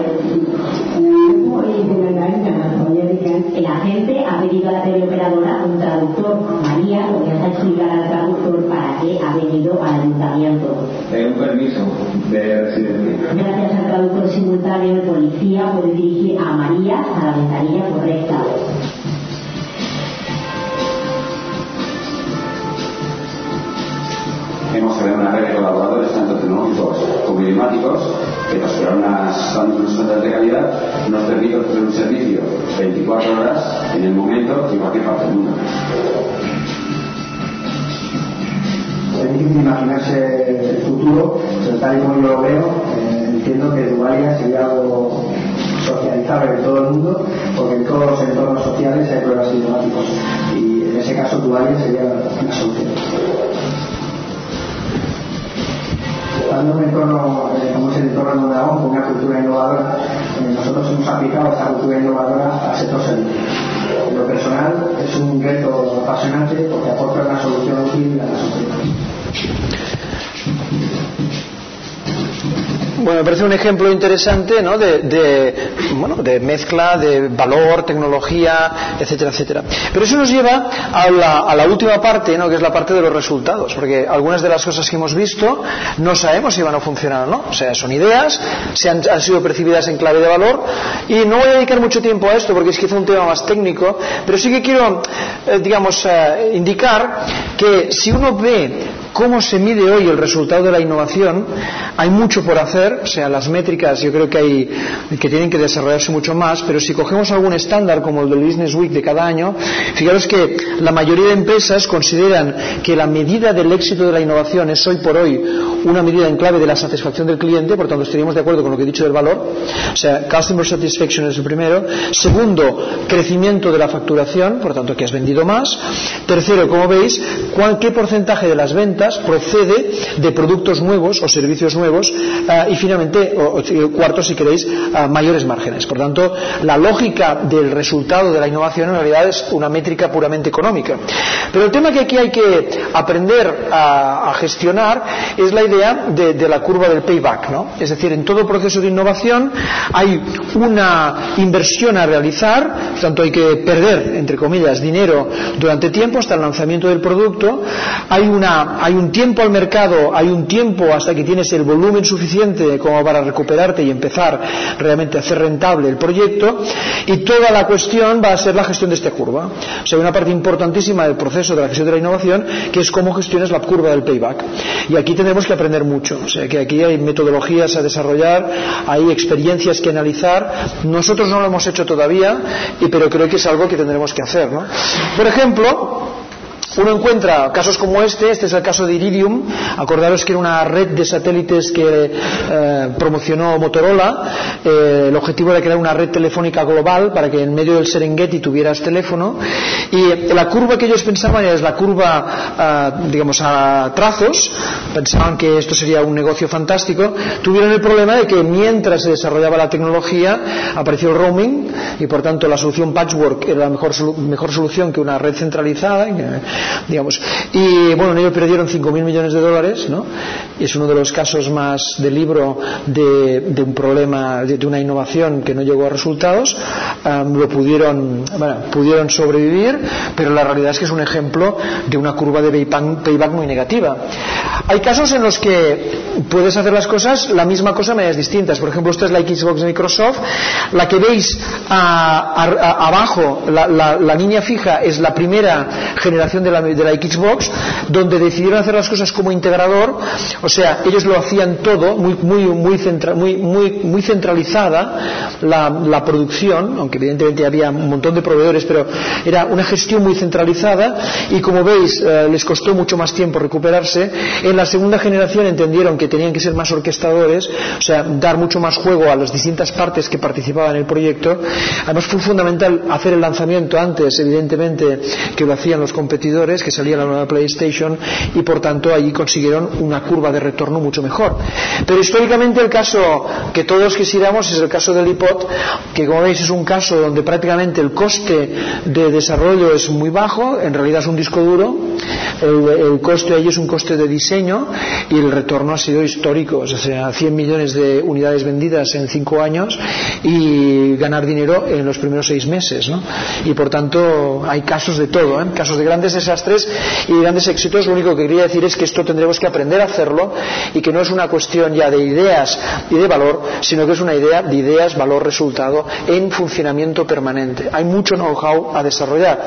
El agente ha pedido a la teleoperadora un traductor. María comienza a explicar al traductor para qué ha venido al ayuntamiento. Eh, un permiso de residencia. Gracias al traductor simultáneo, el policía puede dirigir a María a la ventanilla correcta. Hemos creado una red de colaboradores tanto tecnológicos como idiomáticos que tras crear unas estándares de calidad nos permite ofrecer un servicio veinticuatro horas en el momento y en cualquier parte del mundo. Es difícil imaginarse el futuro, pero tal y como yo lo veo, eh, entiendo que Dualia sería algo socializable en todo el mundo, porque en todos los entornos sociales hay problemas idiomáticos y en ese caso Dualia sería una solución. Estando en un entorno eh, como es el entorno de Mondragón, con una cultura innovadora, eh, nosotros hemos aplicado esta cultura innovadora al sector servicio. En lo personal es un reto apasionante porque aporta una solución útil a la sociedad. Bueno, me parece un ejemplo interesante, ¿no? de, de, bueno, de mezcla de valor, tecnología, etcétera, etcétera. Pero eso nos lleva a la, a la última parte, ¿no? Que es la parte de los resultados, porque algunas de las cosas que hemos visto no sabemos si van a funcionar o no. O sea, son ideas, se han, han sido percibidas en clave de valor, y no voy a dedicar mucho tiempo a esto porque es quizá un tema más técnico, pero sí que quiero, eh, digamos, eh, indicar que si uno ve cómo se mide hoy el resultado de la innovación, hay mucho por hacer. O sea, las métricas yo creo que hay que tienen que desarrollarse mucho más, pero si cogemos algún estándar como el del Business Week de cada año, fijaros que la mayoría de empresas consideran que la medida del éxito de la innovación es hoy por hoy una medida en clave de la satisfacción del cliente. Por tanto, estaríamos de acuerdo con lo que he dicho del valor. O sea, Customer Satisfaction es el primero. Segundo, crecimiento de la facturación, por tanto, que has vendido más. Tercero, como veis, ¿cuál, qué porcentaje de las ventas procede de productos nuevos o servicios nuevos? Uh, y finalmente, o, o cuarto si queréis, uh, mayores márgenes. Por tanto, la lógica del resultado de la innovación en realidad es una métrica puramente económica. Pero el tema que aquí hay que aprender a, a gestionar es la idea de, de la curva del payback, ¿no? Es decir, en todo proceso de innovación hay una inversión a realizar, por tanto hay que perder, entre comillas, dinero durante tiempo hasta el lanzamiento del producto, hay, una, hay un tiempo al mercado, hay un tiempo hasta que tienes el volumen suficiente como para recuperarte y empezar realmente a hacer rentable el proyecto, y toda la cuestión va a ser la gestión de esta curva. O sea, hay una parte importantísima del proceso de la gestión de la innovación que es cómo gestionas la curva del payback, y aquí tenemos que aprender mucho. O sea, que aquí hay metodologías a desarrollar, hay experiencias que analizar. Nosotros no lo hemos hecho todavía, pero creo que es algo que tendremos que hacer, ¿no? Por ejemplo, uno encuentra casos como este. Este es el caso de Iridium. Acordaros que era una red de satélites que eh, promocionó Motorola. Eh, el objetivo era crear una red telefónica global para que en medio del Serengeti tuvieras teléfono, y la curva que ellos pensaban es la curva eh, digamos a trazos. Pensaban que esto sería un negocio fantástico. Tuvieron el problema de que mientras se desarrollaba la tecnología apareció el roaming, y por tanto la solución patchwork era la mejor, mejor solución que una red centralizada, digamos. Y bueno, en ello perdieron cinco mil millones de dólares, ¿no? Y es uno de los casos más del libro de, de un problema, de, de una innovación que no llegó a resultados. Um, lo pudieron, bueno, pudieron sobrevivir, pero la realidad es que es un ejemplo de una curva de payback, payback muy negativa. Hay casos en los que puedes hacer las cosas, la misma cosa, de maneras distintas. Por ejemplo, esta es la Xbox de Microsoft. La que veis a, a, a, abajo, la, la, la línea fija, es la primera generación de la, de la Xbox, donde decidieron hacer las cosas como integrador. O sea, ellos lo hacían todo muy, muy, muy, centra, muy, muy, muy centralizada la, la producción, aunque evidentemente había un montón de proveedores, pero era una gestión muy centralizada, y como veis eh, les costó mucho más tiempo recuperarse. En la segunda generación entendieron que tenían que ser más orquestadores, o sea, dar mucho más juego a las distintas partes que participaban en el proyecto. Además fue fundamental hacer el lanzamiento antes, evidentemente, que lo hacían los competidores, que salía la nueva PlayStation, y por tanto allí consiguieron una curva de retorno mucho mejor. Pero históricamente el caso que todos quisiéramos es el caso del iPod, que como veis es un caso donde prácticamente el coste de desarrollo es muy bajo, en realidad es un disco duro, el, el coste allí es un coste de diseño, y el retorno ha sido histórico, o sea, cien millones de unidades vendidas en cinco años y ganar dinero en los primeros seis meses, ¿no? Y por tanto hay casos de todo, ¿eh? Casos de grandes desastres y de grandes éxitos. Lo único que quería decir es que esto tendremos que aprender a hacerlo, y que no es una cuestión ya de ideas y de valor, sino que es una idea de ideas, valor, resultado en funcionamiento permanente. Hay mucho know-how a desarrollar.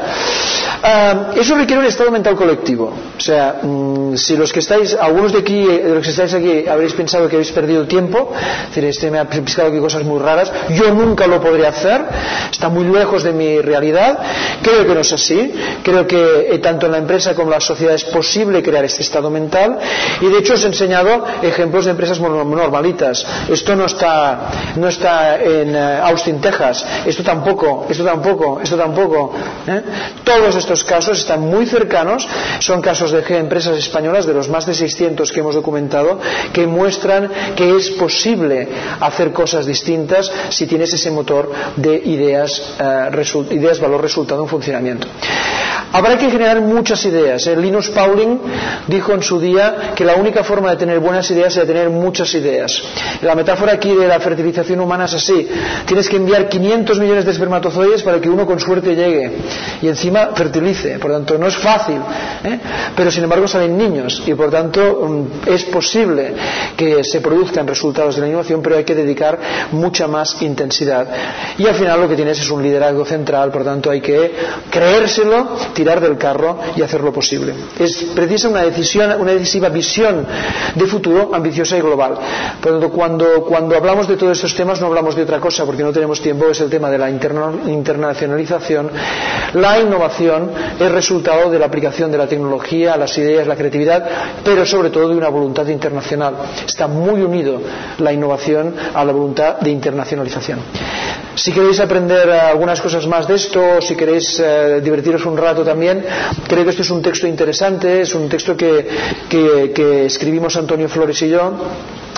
Uh, eso requiere un estado mental colectivo. O sea, um, si los que estáis, algunos de aquí, de los que estáis aquí, habréis pensado que habéis perdido tiempo, es decir, este me ha piscado aquí cosas muy raras, yo nunca lo podré hacer, está muy lejos de mi realidad. Creo que no es así. Creo que eh, tanto en la empresa como en la sociedad es posible crear este estado mental, y de hecho os he enseñado ejemplos de empresas normalitas. Esto no está, no está en uh, Austin, Texas. Esto tampoco, esto tampoco, esto tampoco. ¿eh? Todos estos casos están muy cercanos. Son casos de empresas españolas, de los más de seiscientos que hemos documentado, que muestran que es posible hacer cosas distintas si tienes ese motor de ideas, uh, ideas, valor, resultado en funcionamiento. Habrá que generar muchas ideas. ¿eh? Linus Pauling dijo en su día que la única forma de tener buenas ideas era tener muchas ideas. La metáfora aquí de la fertilización humana es así: tienes que enviar quinientos millones de espermatozoides para que uno con suerte llegue y encima fertilice. Por tanto, no es fácil, ¿eh? pero sin embargo salen niños, y por tanto es posible que se produzcan resultados de la innovación, pero hay que dedicar mucha más intensidad. Y al final lo que tienes es un liderazgo central, por tanto hay que creérselo, tirar del carro y hacerlo posible. Es precisa una decisión, una decisiva visión de futuro ambiciosa y global. Por lo tanto, cuando, cuando hablamos de todos estos temas no hablamos de otra cosa, porque no tenemos tiempo. Es el tema de la interna, internacionalización. La innovación es resultado de la aplicación de la tecnología, las ideas, la creatividad, pero sobre todo de una voluntad internacional. Está muy unido la innovación a la voluntad de internacionalización. Si queréis aprender algunas cosas más de esto, si queréis eh, divertiros un rato también, creo que este es un texto interesante, es un texto que, que, que escribimos Antonio Flores y yo,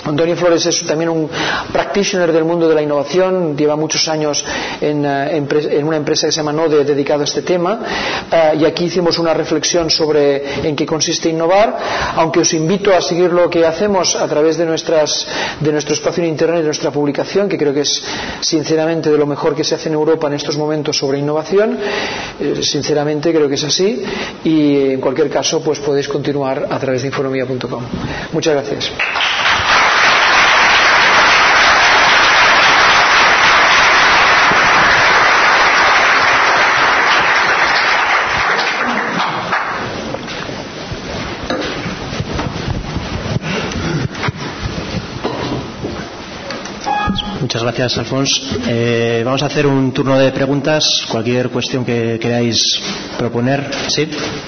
Antonio Flores es también un practitioner del mundo de la innovación, lleva muchos años en, en una empresa que se llama Node dedicado a este tema, uh, y aquí hicimos una reflexión sobre en qué consiste innovar, aunque os invito a seguir lo que hacemos a través de, nuestras, de nuestro espacio en internet, de nuestra publicación, que creo que es sinceramente de lo mejor que se hace en Europa en estos momentos sobre innovación. Eh, sinceramente creo que es así, y en cualquier caso pues podéis continuar a través de informía punto com. Muchas gracias. Muchas gracias, Alfons. Eh, vamos a hacer un turno de preguntas. Cualquier cuestión que queráis proponer. ¿Sí?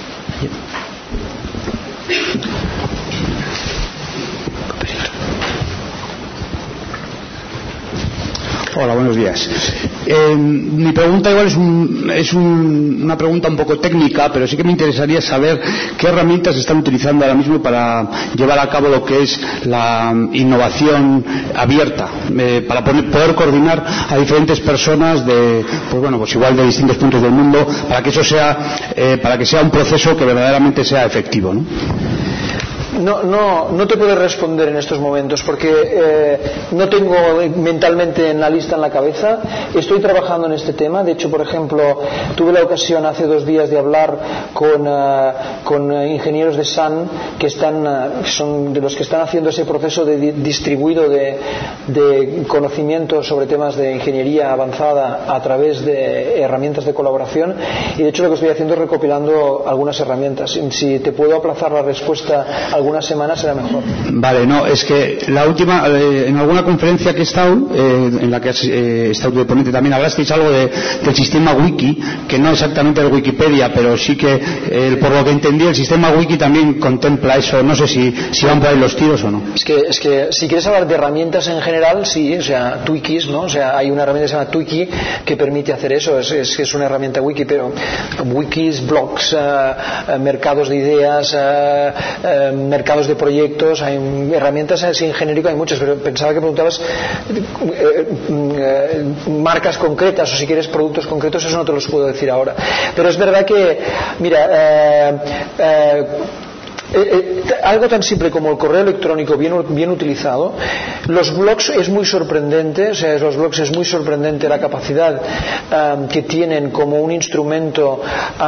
Hola, buenos días. Eh, mi pregunta igual es, un, es un, una pregunta un poco técnica, pero sí que me interesaría saber qué herramientas están utilizando ahora mismo para llevar a cabo lo que es la innovación abierta, eh, para poner, poder coordinar a diferentes personas de, pues bueno, pues igual de distintos puntos del mundo, para que eso sea, eh, para que sea un proceso que verdaderamente sea efectivo, ¿no? No, no, no te puedo responder en estos momentos porque eh, no tengo mentalmente en la lista en la cabeza. Estoy trabajando en este tema. De hecho, por ejemplo, tuve la ocasión hace dos días de hablar con, uh, con ingenieros de S A N que están, uh, son de los que están haciendo ese proceso de di distribuido de, de conocimiento sobre temas de ingeniería avanzada a través de herramientas de colaboración. Y de hecho lo que estoy haciendo es recopilando algunas herramientas. Si te puedo aplazar la respuesta algunas semanas será mejor. Vale, no, es que la última, eh, en alguna conferencia que he estado, eh, en la que has eh, estado de ponente también, hablasteis algo de, del sistema Wiki, que no exactamente el Wikipedia, pero sí que, eh, por lo que entendí, el sistema Wiki también contempla eso. No sé si, si van por ahí los tiros o no. Es que, es que si quieres hablar de herramientas en general, sí, o sea, Twikis, ¿no? O sea, hay una herramienta que se llama Twiki que permite hacer eso, es, es, es una herramienta Wiki, pero Wikis, blogs, uh, uh, mercados de ideas, uh, uh, mercados de proyectos, hay herramientas así en genérico, hay muchas, pero pensaba que preguntabas eh, eh, marcas concretas o si quieres productos concretos, eso no te los puedo decir ahora. Pero es verdad que, mira, eh, eh, Eh, eh, algo tan simple como el correo electrónico bien, bien utilizado, los blogs es muy sorprendente, o sea, los blogs es muy sorprendente la capacidad um, que tienen como un instrumento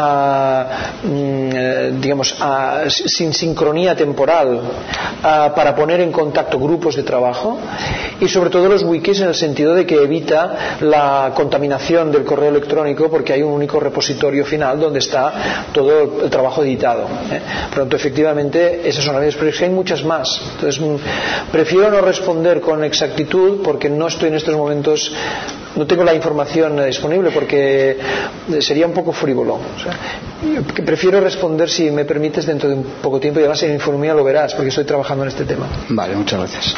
uh, mm, digamos uh, sin sincronía temporal uh, para poner en contacto grupos de trabajo, y sobre todo los wikis en el sentido de que evita la contaminación del correo electrónico porque hay un único repositorio final donde está todo el trabajo editado, ¿eh? Por lo tanto, efectivamente esas son las, pero es que hay muchas más. Entonces prefiero no responder con exactitud porque no estoy en estos momentos, no tengo la información disponible porque sería un poco frívolo. O sea, prefiero responder, si me permites, dentro de un poco tiempo, y además en Informía lo verás porque estoy trabajando en este tema. Vale, muchas gracias.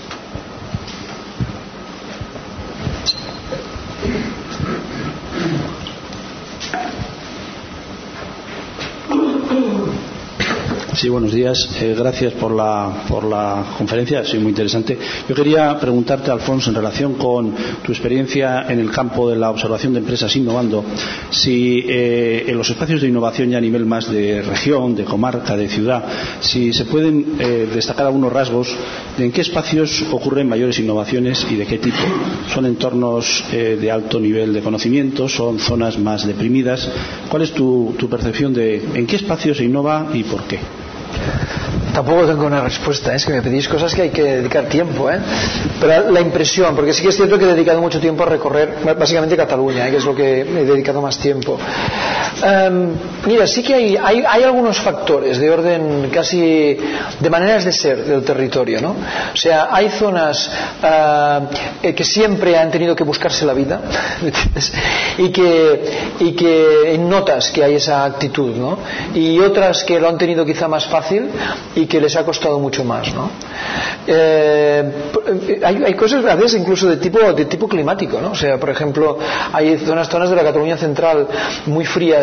Sí, buenos días. Eh, gracias por la, por la conferencia, ha sido muy interesante. Yo quería preguntarte, Alfons, en relación con tu experiencia en el campo de la observación de empresas innovando, si eh, en los espacios de innovación ya a nivel más de región, de comarca, de ciudad, si se pueden eh, destacar algunos rasgos de en qué espacios ocurren mayores innovaciones y de qué tipo. ¿Son entornos eh, de alto nivel de conocimiento? ¿Son zonas más deprimidas? ¿Cuál es tu, tu percepción de en qué espacios se innova y por qué? Tampoco tengo una respuesta, ¿eh? Es que me pedís cosas que hay que dedicar tiempo, ¿eh? Pero la impresión, porque sí que es cierto que he dedicado mucho tiempo a recorrer básicamente Cataluña, ¿eh? Que es lo que he dedicado más tiempo. Um, mira, sí que hay, hay, hay algunos factores de orden casi de maneras de ser del territorio, ¿no? O sea, hay zonas uh, que siempre han tenido que buscarse la vida, ¿me entiendes? Y que, y que notas que hay esa actitud, ¿no? Y otras que lo han tenido quizá más fácil y que les ha costado mucho más, ¿no? Eh, hay, hay cosas a veces incluso de tipo de tipo climático, ¿no? O sea, por ejemplo, hay zonas zonas de la Cataluña central muy frías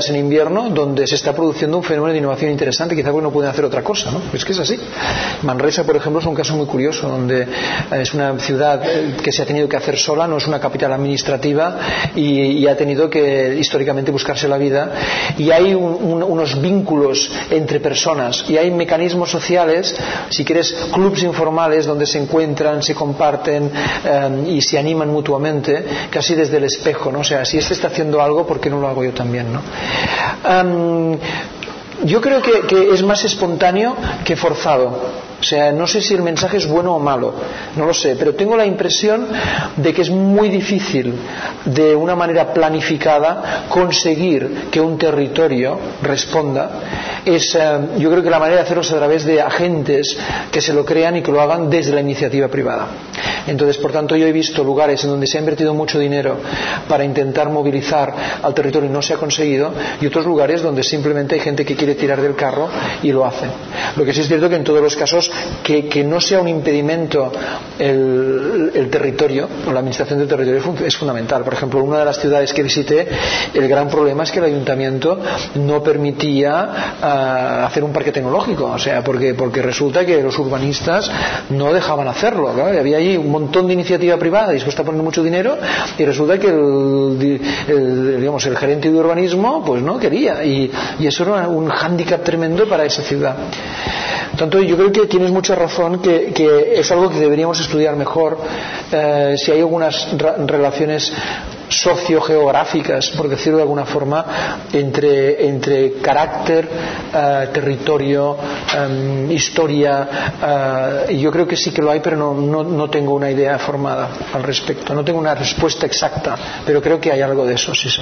días en invierno donde se está produciendo un fenómeno de innovación interesante, quizá porque no pueden hacer otra cosa, ¿no? Es que es así. Manresa, por ejemplo, es un caso muy curioso, donde es una ciudad que se ha tenido que hacer sola, no es una capital administrativa y, y ha tenido que históricamente buscarse la vida, y hay un, un, unos vínculos entre personas y hay mecanismos sociales, si quieres, clubs informales donde se encuentran, se comparten eh, y se animan mutuamente, casi desde el espejo, ¿no? O sea, si este está haciendo algo, ¿por qué no lo hago yo también, ¿no? Um, yo creo que, que es más espontáneo que forzado. O sea, no sé si el mensaje es bueno o malo, no lo sé, pero tengo la impresión de que es muy difícil, de una manera planificada, conseguir que un territorio responda. Es, eh, yo creo que la manera de hacerlo es a través de agentes que se lo crean y que lo hagan desde la iniciativa privada. Entonces, por tanto, yo he visto lugares en donde se ha invertido mucho dinero para intentar movilizar al territorio y no se ha conseguido, y otros lugares donde simplemente hay gente que quiere tirar del carro y lo hace. Lo que sí es cierto que en todos los casos Que, que no sea un impedimento el, el territorio o la administración del territorio es fundamental. Por ejemplo, en una de las ciudades que visité, el gran problema es que el ayuntamiento no permitía uh, hacer un parque tecnológico, o sea, porque, porque resulta que los urbanistas no dejaban hacerlo, ¿no? Había allí un montón de iniciativa privada dispuesta a poner mucho dinero y resulta que el, el, digamos, el gerente de urbanismo pues no quería, y, y eso era un hándicap tremendo para esa ciudad. Tanto yo creo que tienes mucha razón, que, que es algo que deberíamos estudiar mejor, eh, si hay algunas ra- relaciones sociogeográficas, por decirlo de alguna forma, entre, entre carácter, eh, territorio, eh, historia, eh, y yo creo que sí que lo hay, pero no, no, no tengo una idea formada al respecto, no tengo una respuesta exacta, pero creo que hay algo de eso, sí, sí.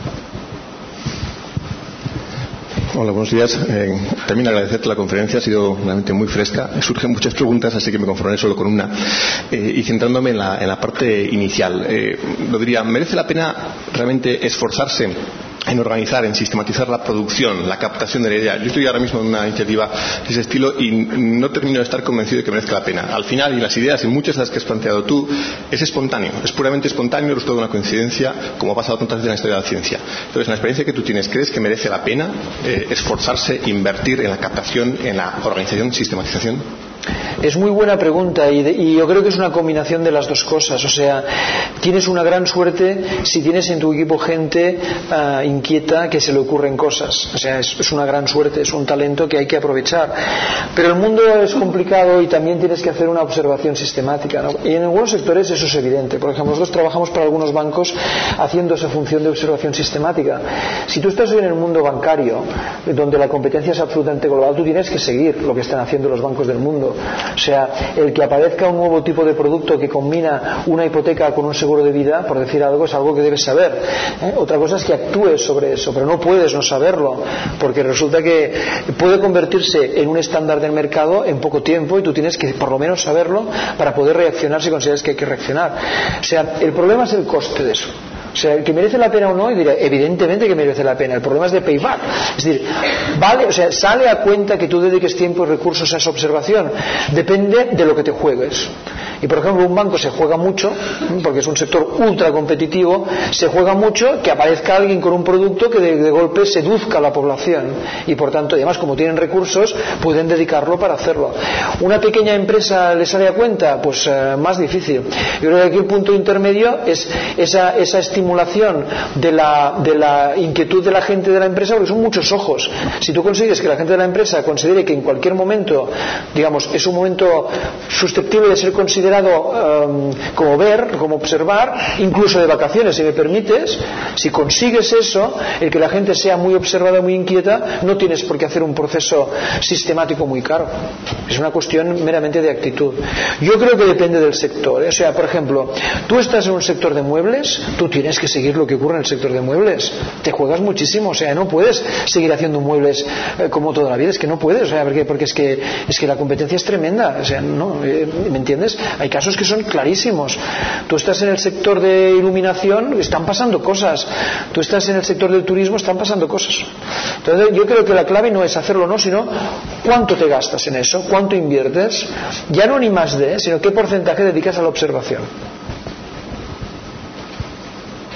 Hola, buenos días. Eh, también agradecerte la conferencia, ha sido realmente muy fresca. Surgen muchas preguntas, así que me conformaré solo con una. Eh, y centrándome en la, en la parte inicial, eh, lo diría, ¿merece la pena realmente esforzarse en organizar, en sistematizar la producción, la captación de la idea? Yo estoy ahora mismo en una iniciativa de ese estilo y no termino de estar convencido de que merezca la pena. Al final, y las ideas, y muchas de las que has planteado tú, es espontáneo, es puramente espontáneo, resultado de una coincidencia, como ha pasado tantas veces en la historia de la ciencia. Entonces, en la experiencia que tú tienes, ¿crees que merece la pena eh, esforzarse, invertir en la captación, en la organización, sistematización? Es muy buena pregunta y, de, y yo creo que es una combinación de las dos cosas. O sea, tienes una gran suerte si tienes en tu equipo gente uh, inquieta que se le ocurren cosas. O sea, es, es una gran suerte, es un talento que hay que aprovechar. Pero el mundo es complicado y también tienes que hacer una observación sistemática, ¿no? Y en algunos sectores eso es evidente. Por ejemplo, nosotros trabajamos para algunos bancos haciendo esa función de observación sistemática. Si tú estás en el mundo bancario, donde la competencia es absolutamente global, tú tienes que seguir lo que están haciendo los bancos del mundo. O sea, el que aparezca un nuevo tipo de producto que combina una hipoteca con un seguro de vida, por decir algo, es algo que debes saber, ¿eh? Otra cosa es que actúes sobre eso, pero no puedes no saberlo, porque resulta que puede convertirse en un estándar del mercado en poco tiempo y tú tienes que por lo menos saberlo para poder reaccionar si consideras que hay que reaccionar. O sea, el problema es el coste de eso. O sea, que merece la pena o no, y diré, evidentemente que merece la pena. El problema es de payback. Es decir, vale, o sea, sale a cuenta que tú dediques tiempo y recursos a esa observación. Depende de lo que te juegues. Y por ejemplo, un banco se juega mucho, porque es un sector ultra competitivo, se juega mucho que aparezca alguien con un producto que de, de golpe seduzca a la población. Y por tanto, además, como tienen recursos, pueden dedicarlo para hacerlo. ¿Una pequeña empresa le sale a cuenta? Pues eh, más difícil. Yo creo que aquí el punto intermedio es esa, esa estimulación de la, de la inquietud de la gente de la empresa, porque son muchos ojos. Si tú consigues que la gente de la empresa considere que en cualquier momento, digamos, es un momento susceptible de ser considerado um, como ver, como observar, incluso de vacaciones, si me permites, si consigues eso, el que la gente sea muy observada, muy inquieta, no tienes por qué hacer un proceso sistemático muy caro. Es una cuestión meramente de actitud. Yo creo que depende del sector, ¿eh? O sea, por ejemplo, tú estás en un sector de muebles, tú tienes que seguir lo que ocurre en el sector de muebles. Te juegas muchísimo, o sea, no puedes seguir haciendo muebles eh, como toda la vida, es que no puedes, o sea, porque, porque es que es que la competencia es tremenda, o sea, no, eh, ¿me entiendes? Hay casos que son clarísimos. Tú estás en el sector de iluminación, están pasando cosas. Tú estás en el sector del turismo, están pasando cosas. Entonces, yo creo que la clave no es hacerlo o no, sino cuánto te gastas en eso, cuánto inviertes, ya no ni más de, sino qué porcentaje dedicas a la observación.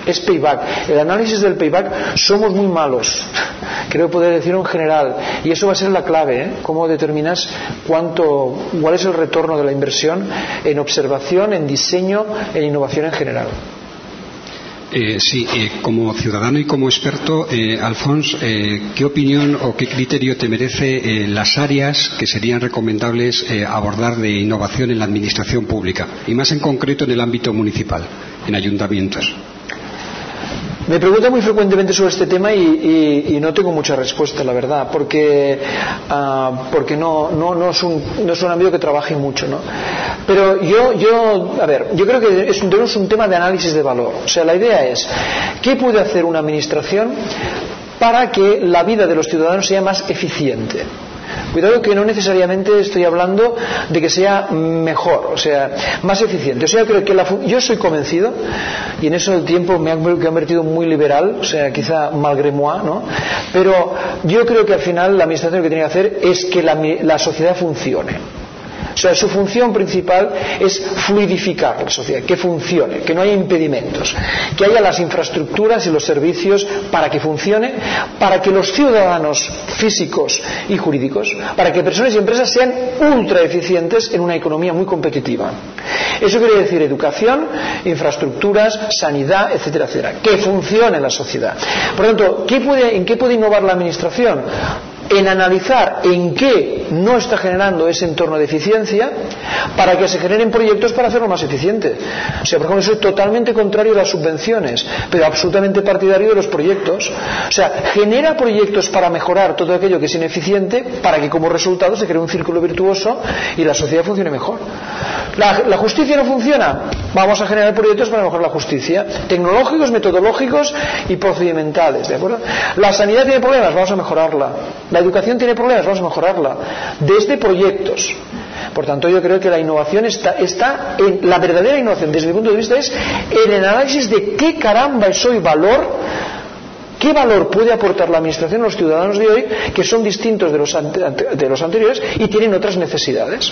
es payback. El análisis del payback somos muy malos, creo poder decirlo en general, y eso va a ser la clave, ¿eh? Cómo determinas cuánto, cuál es el retorno de la inversión en observación, en diseño, en innovación en general. Eh, sí, eh, como ciudadano y como experto, eh, Alfons, eh, ¿qué opinión o qué criterio te merece eh, las áreas que serían recomendables eh, abordar de innovación en la administración pública, y más en concreto en el ámbito municipal, en ayuntamientos? Me preguntan muy frecuentemente sobre este tema y, y, y no tengo mucha respuesta, la verdad, porque, uh, porque no, no, no, es un, no es un ámbito que trabaje mucho, ¿no? Pero yo, yo, a ver, yo creo que es un, es un tema de análisis de valor. O sea, la idea es, ¿qué puede hacer una administración para que la vida de los ciudadanos sea más eficiente? Cuidado que no necesariamente estoy hablando de que sea mejor, o sea, más eficiente. O sea, creo que la, yo soy convencido, y en eso el tiempo me ha convertido muy liberal, o sea, quizá malgré moi, ¿no? Pero yo creo que al final la administración lo que tiene que hacer es que la, la sociedad funcione. O sea, su función principal es fluidificar la sociedad, que funcione, que no haya impedimentos, que haya las infraestructuras y los servicios para que funcione, para que los ciudadanos físicos y jurídicos, para que personas y empresas sean ultra eficientes en una economía muy competitiva. Eso quiere decir educación, infraestructuras, sanidad, etcétera, etcétera. Que funcione la sociedad. Por lo tanto, ¿qué puede, ¿en qué puede innovar la administración? En analizar en qué no está generando ese entorno de eficiencia para que se generen proyectos para hacerlo más eficiente. O sea, por ejemplo, soy totalmente contrario a las subvenciones, pero absolutamente partidario de los proyectos. O sea, genera proyectos para mejorar todo aquello que es ineficiente, para que como resultado se cree un círculo virtuoso y la sociedad funcione mejor. La, la justicia no funciona, vamos a generar proyectos para mejorar la justicia, tecnológicos, metodológicos y procedimentales, ¿de acuerdo? La sanidad tiene problemas, vamos a mejorarla. La educación tiene problemas, vamos a mejorarla desde proyectos. Por tanto, yo creo que la innovación está, está en, la verdadera innovación desde mi punto de vista es en el análisis de qué caramba es hoy valor, qué valor puede aportar la administración a los ciudadanos de hoy, que son distintos de los, ante, de los anteriores y tienen otras necesidades.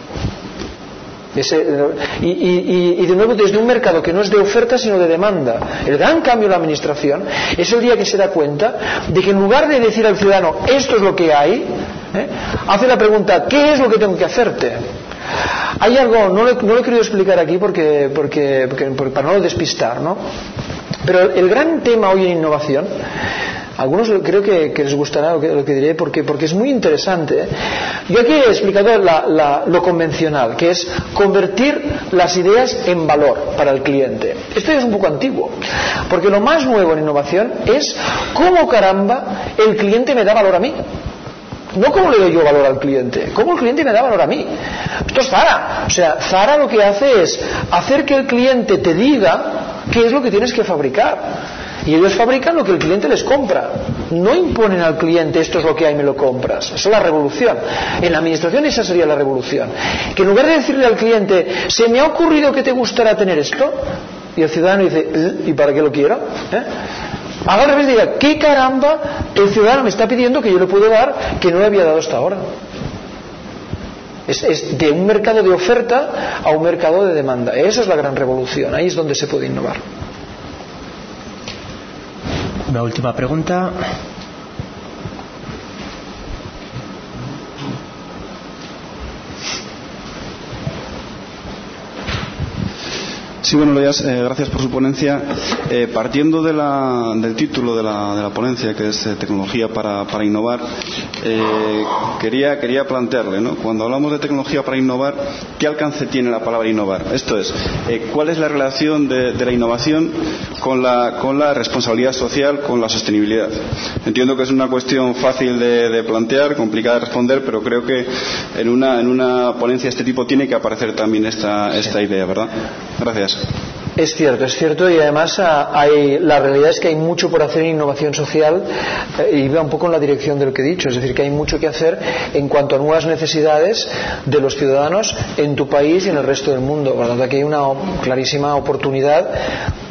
Ese, y, y, y de nuevo desde un mercado que no es de oferta sino de demanda. El gran cambio en la administración es el día que se da cuenta de que en lugar de decir al ciudadano esto es lo que hay, ¿eh? hace la pregunta ¿qué es lo que tengo que hacerte? Hay algo, no lo, no lo he querido explicar aquí porque, porque, porque, porque para no despistar, ¿no? Pero el gran tema hoy en innovación, algunos creo que, que les gustará lo que, lo que diré porque, porque es muy interesante, ¿eh? Yo aquí he explicado la, la, lo convencional, que es convertir las ideas en valor para el cliente. Esto ya es un poco antiguo, porque lo más nuevo en innovación es cómo caramba el cliente me da valor a mí. No cómo le doy yo valor al cliente, cómo el cliente me da valor a mí. Esto es Zara. O sea, Zara lo que hace es hacer que el cliente te diga qué es lo que tienes que fabricar. Y ellos fabrican lo que el cliente les compra. No imponen al cliente esto es lo que hay, me lo compras. Esa es la revolución. En la administración esa sería la revolución. Que en lugar de decirle al cliente, se me ha ocurrido que te gustará tener esto, y el ciudadano dice, ¿y para qué lo quiero? ¿Eh? Haga al revés, diga, ¿qué caramba el ciudadano me está pidiendo que yo le puedo dar que no le había dado hasta ahora? Es, es de un mercado de oferta a un mercado de demanda. Esa es la gran revolución. Ahí es donde se puede innovar. Una última pregunta. Sí, buenos días. Eh, gracias por su ponencia. Eh, partiendo de la, del título de la, de la ponencia, que es eh, Tecnología para, para Innovar, eh, quería, quería plantearle, ¿no? Cuando hablamos de tecnología para innovar, ¿qué alcance tiene la palabra innovar? Esto es, eh, ¿cuál es la relación de, de la innovación con la, con la responsabilidad social, con la sostenibilidad? Entiendo que es una cuestión fácil de, de plantear, complicada de responder, pero creo que en una, en una ponencia de este tipo tiene que aparecer también esta, esta idea, ¿verdad? Gracias. Es cierto, es cierto, y además hay, la realidad es que hay mucho por hacer en innovación social eh, y va un poco en la dirección de lo que he dicho, es decir, que hay mucho que hacer en cuanto a nuevas necesidades de los ciudadanos en tu país y en el resto del mundo. Por lo tanto, aquí hay una clarísima oportunidad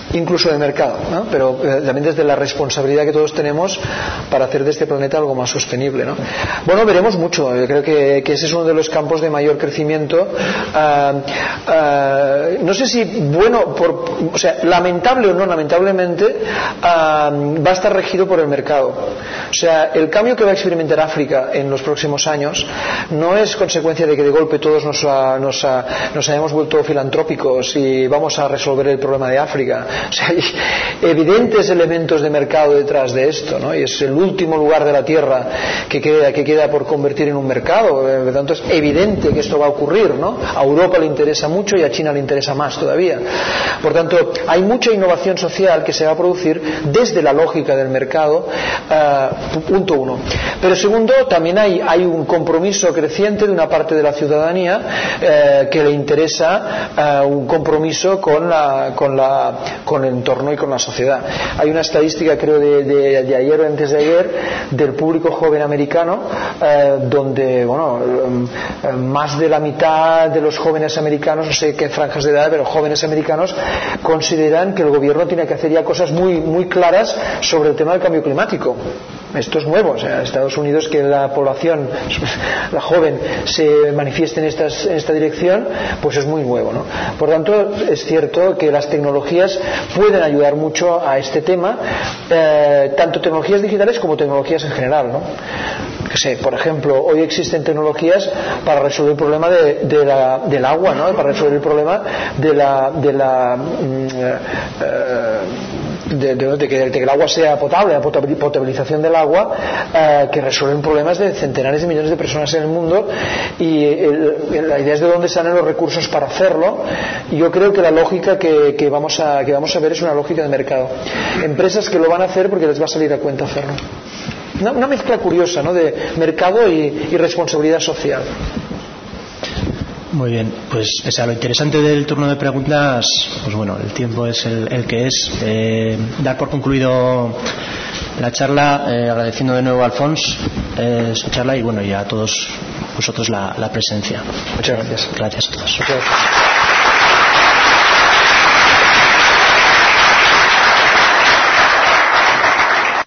incluso de mercado, ¿no? Pero eh, también desde la responsabilidad que todos tenemos para hacer de este planeta algo más sostenible, ¿no? Bueno, veremos mucho. Yo creo que, que ese es uno de los campos de mayor crecimiento. Uh, uh, no sé si bueno, por, o sea, lamentable o no lamentablemente, uh, va a estar regido por el mercado. O sea, el cambio que va a experimentar África en los próximos años no es consecuencia de que de golpe todos nos, uh, nos, uh, nos hayamos vuelto filantrópicos y vamos a resolver el problema de África. O sea, hay evidentes elementos de mercado detrás de esto, ¿no? Y es el último lugar de la Tierra que queda, que queda por convertir en un mercado. Por lo tanto, es evidente que esto va a ocurrir, ¿no? A Europa le interesa mucho y a China le interesa más todavía. Por tanto, hay mucha innovación social que se va a producir desde la lógica del mercado, uh, punto uno. Pero segundo, también hay, hay un compromiso creciente de una parte de la ciudadanía eh, que le interesa uh, un compromiso con, la, con, la, con el entorno y con la sociedad. Hay una estadística, creo, de, de, de ayer o antes de ayer, del público joven americano, eh, donde, bueno, eh, más de la mitad de los jóvenes americanos, no sé qué franjas de edad, pero jóvenes americanos consideran que el gobierno tiene que hacer ya cosas muy, muy claras sobre el tema del cambio climático. Esto es nuevo. O sea, en Estados Unidos, que la población, la joven, se manifieste en, estas, en esta dirección, pues es muy nuevo, ¿no? Por tanto, es cierto que las tecnologías pueden ayudar mucho a este tema, eh, tanto tecnologías digitales como tecnologías en general, ¿no? Que sé, por ejemplo, hoy existen tecnologías para resolver el problema de, de la, del agua, ¿no? Para resolver el problema de la, de la eh, De, de, de, que, de que el agua sea potable, la potabilización del agua, eh, que resuelven problemas de centenares de millones de personas en el mundo, y el, la idea es de dónde salen los recursos para hacerlo. Y yo creo que la lógica que, que, vamos a, que vamos a ver es una lógica de mercado. Empresas que lo van a hacer porque les va a salir a cuenta hacerlo. Una, una mezcla curiosa, ¿no?, de mercado y, y responsabilidad social. Muy bien, pues pese a lo interesante del turno de preguntas, pues bueno, el tiempo es el, el que es. Eh, dar por concluido la charla, eh, agradeciendo de nuevo a Alfons eh, su charla y bueno, y a todos vosotros la, la presencia. Muchas gracias. Gracias a todos. Muchas gracias.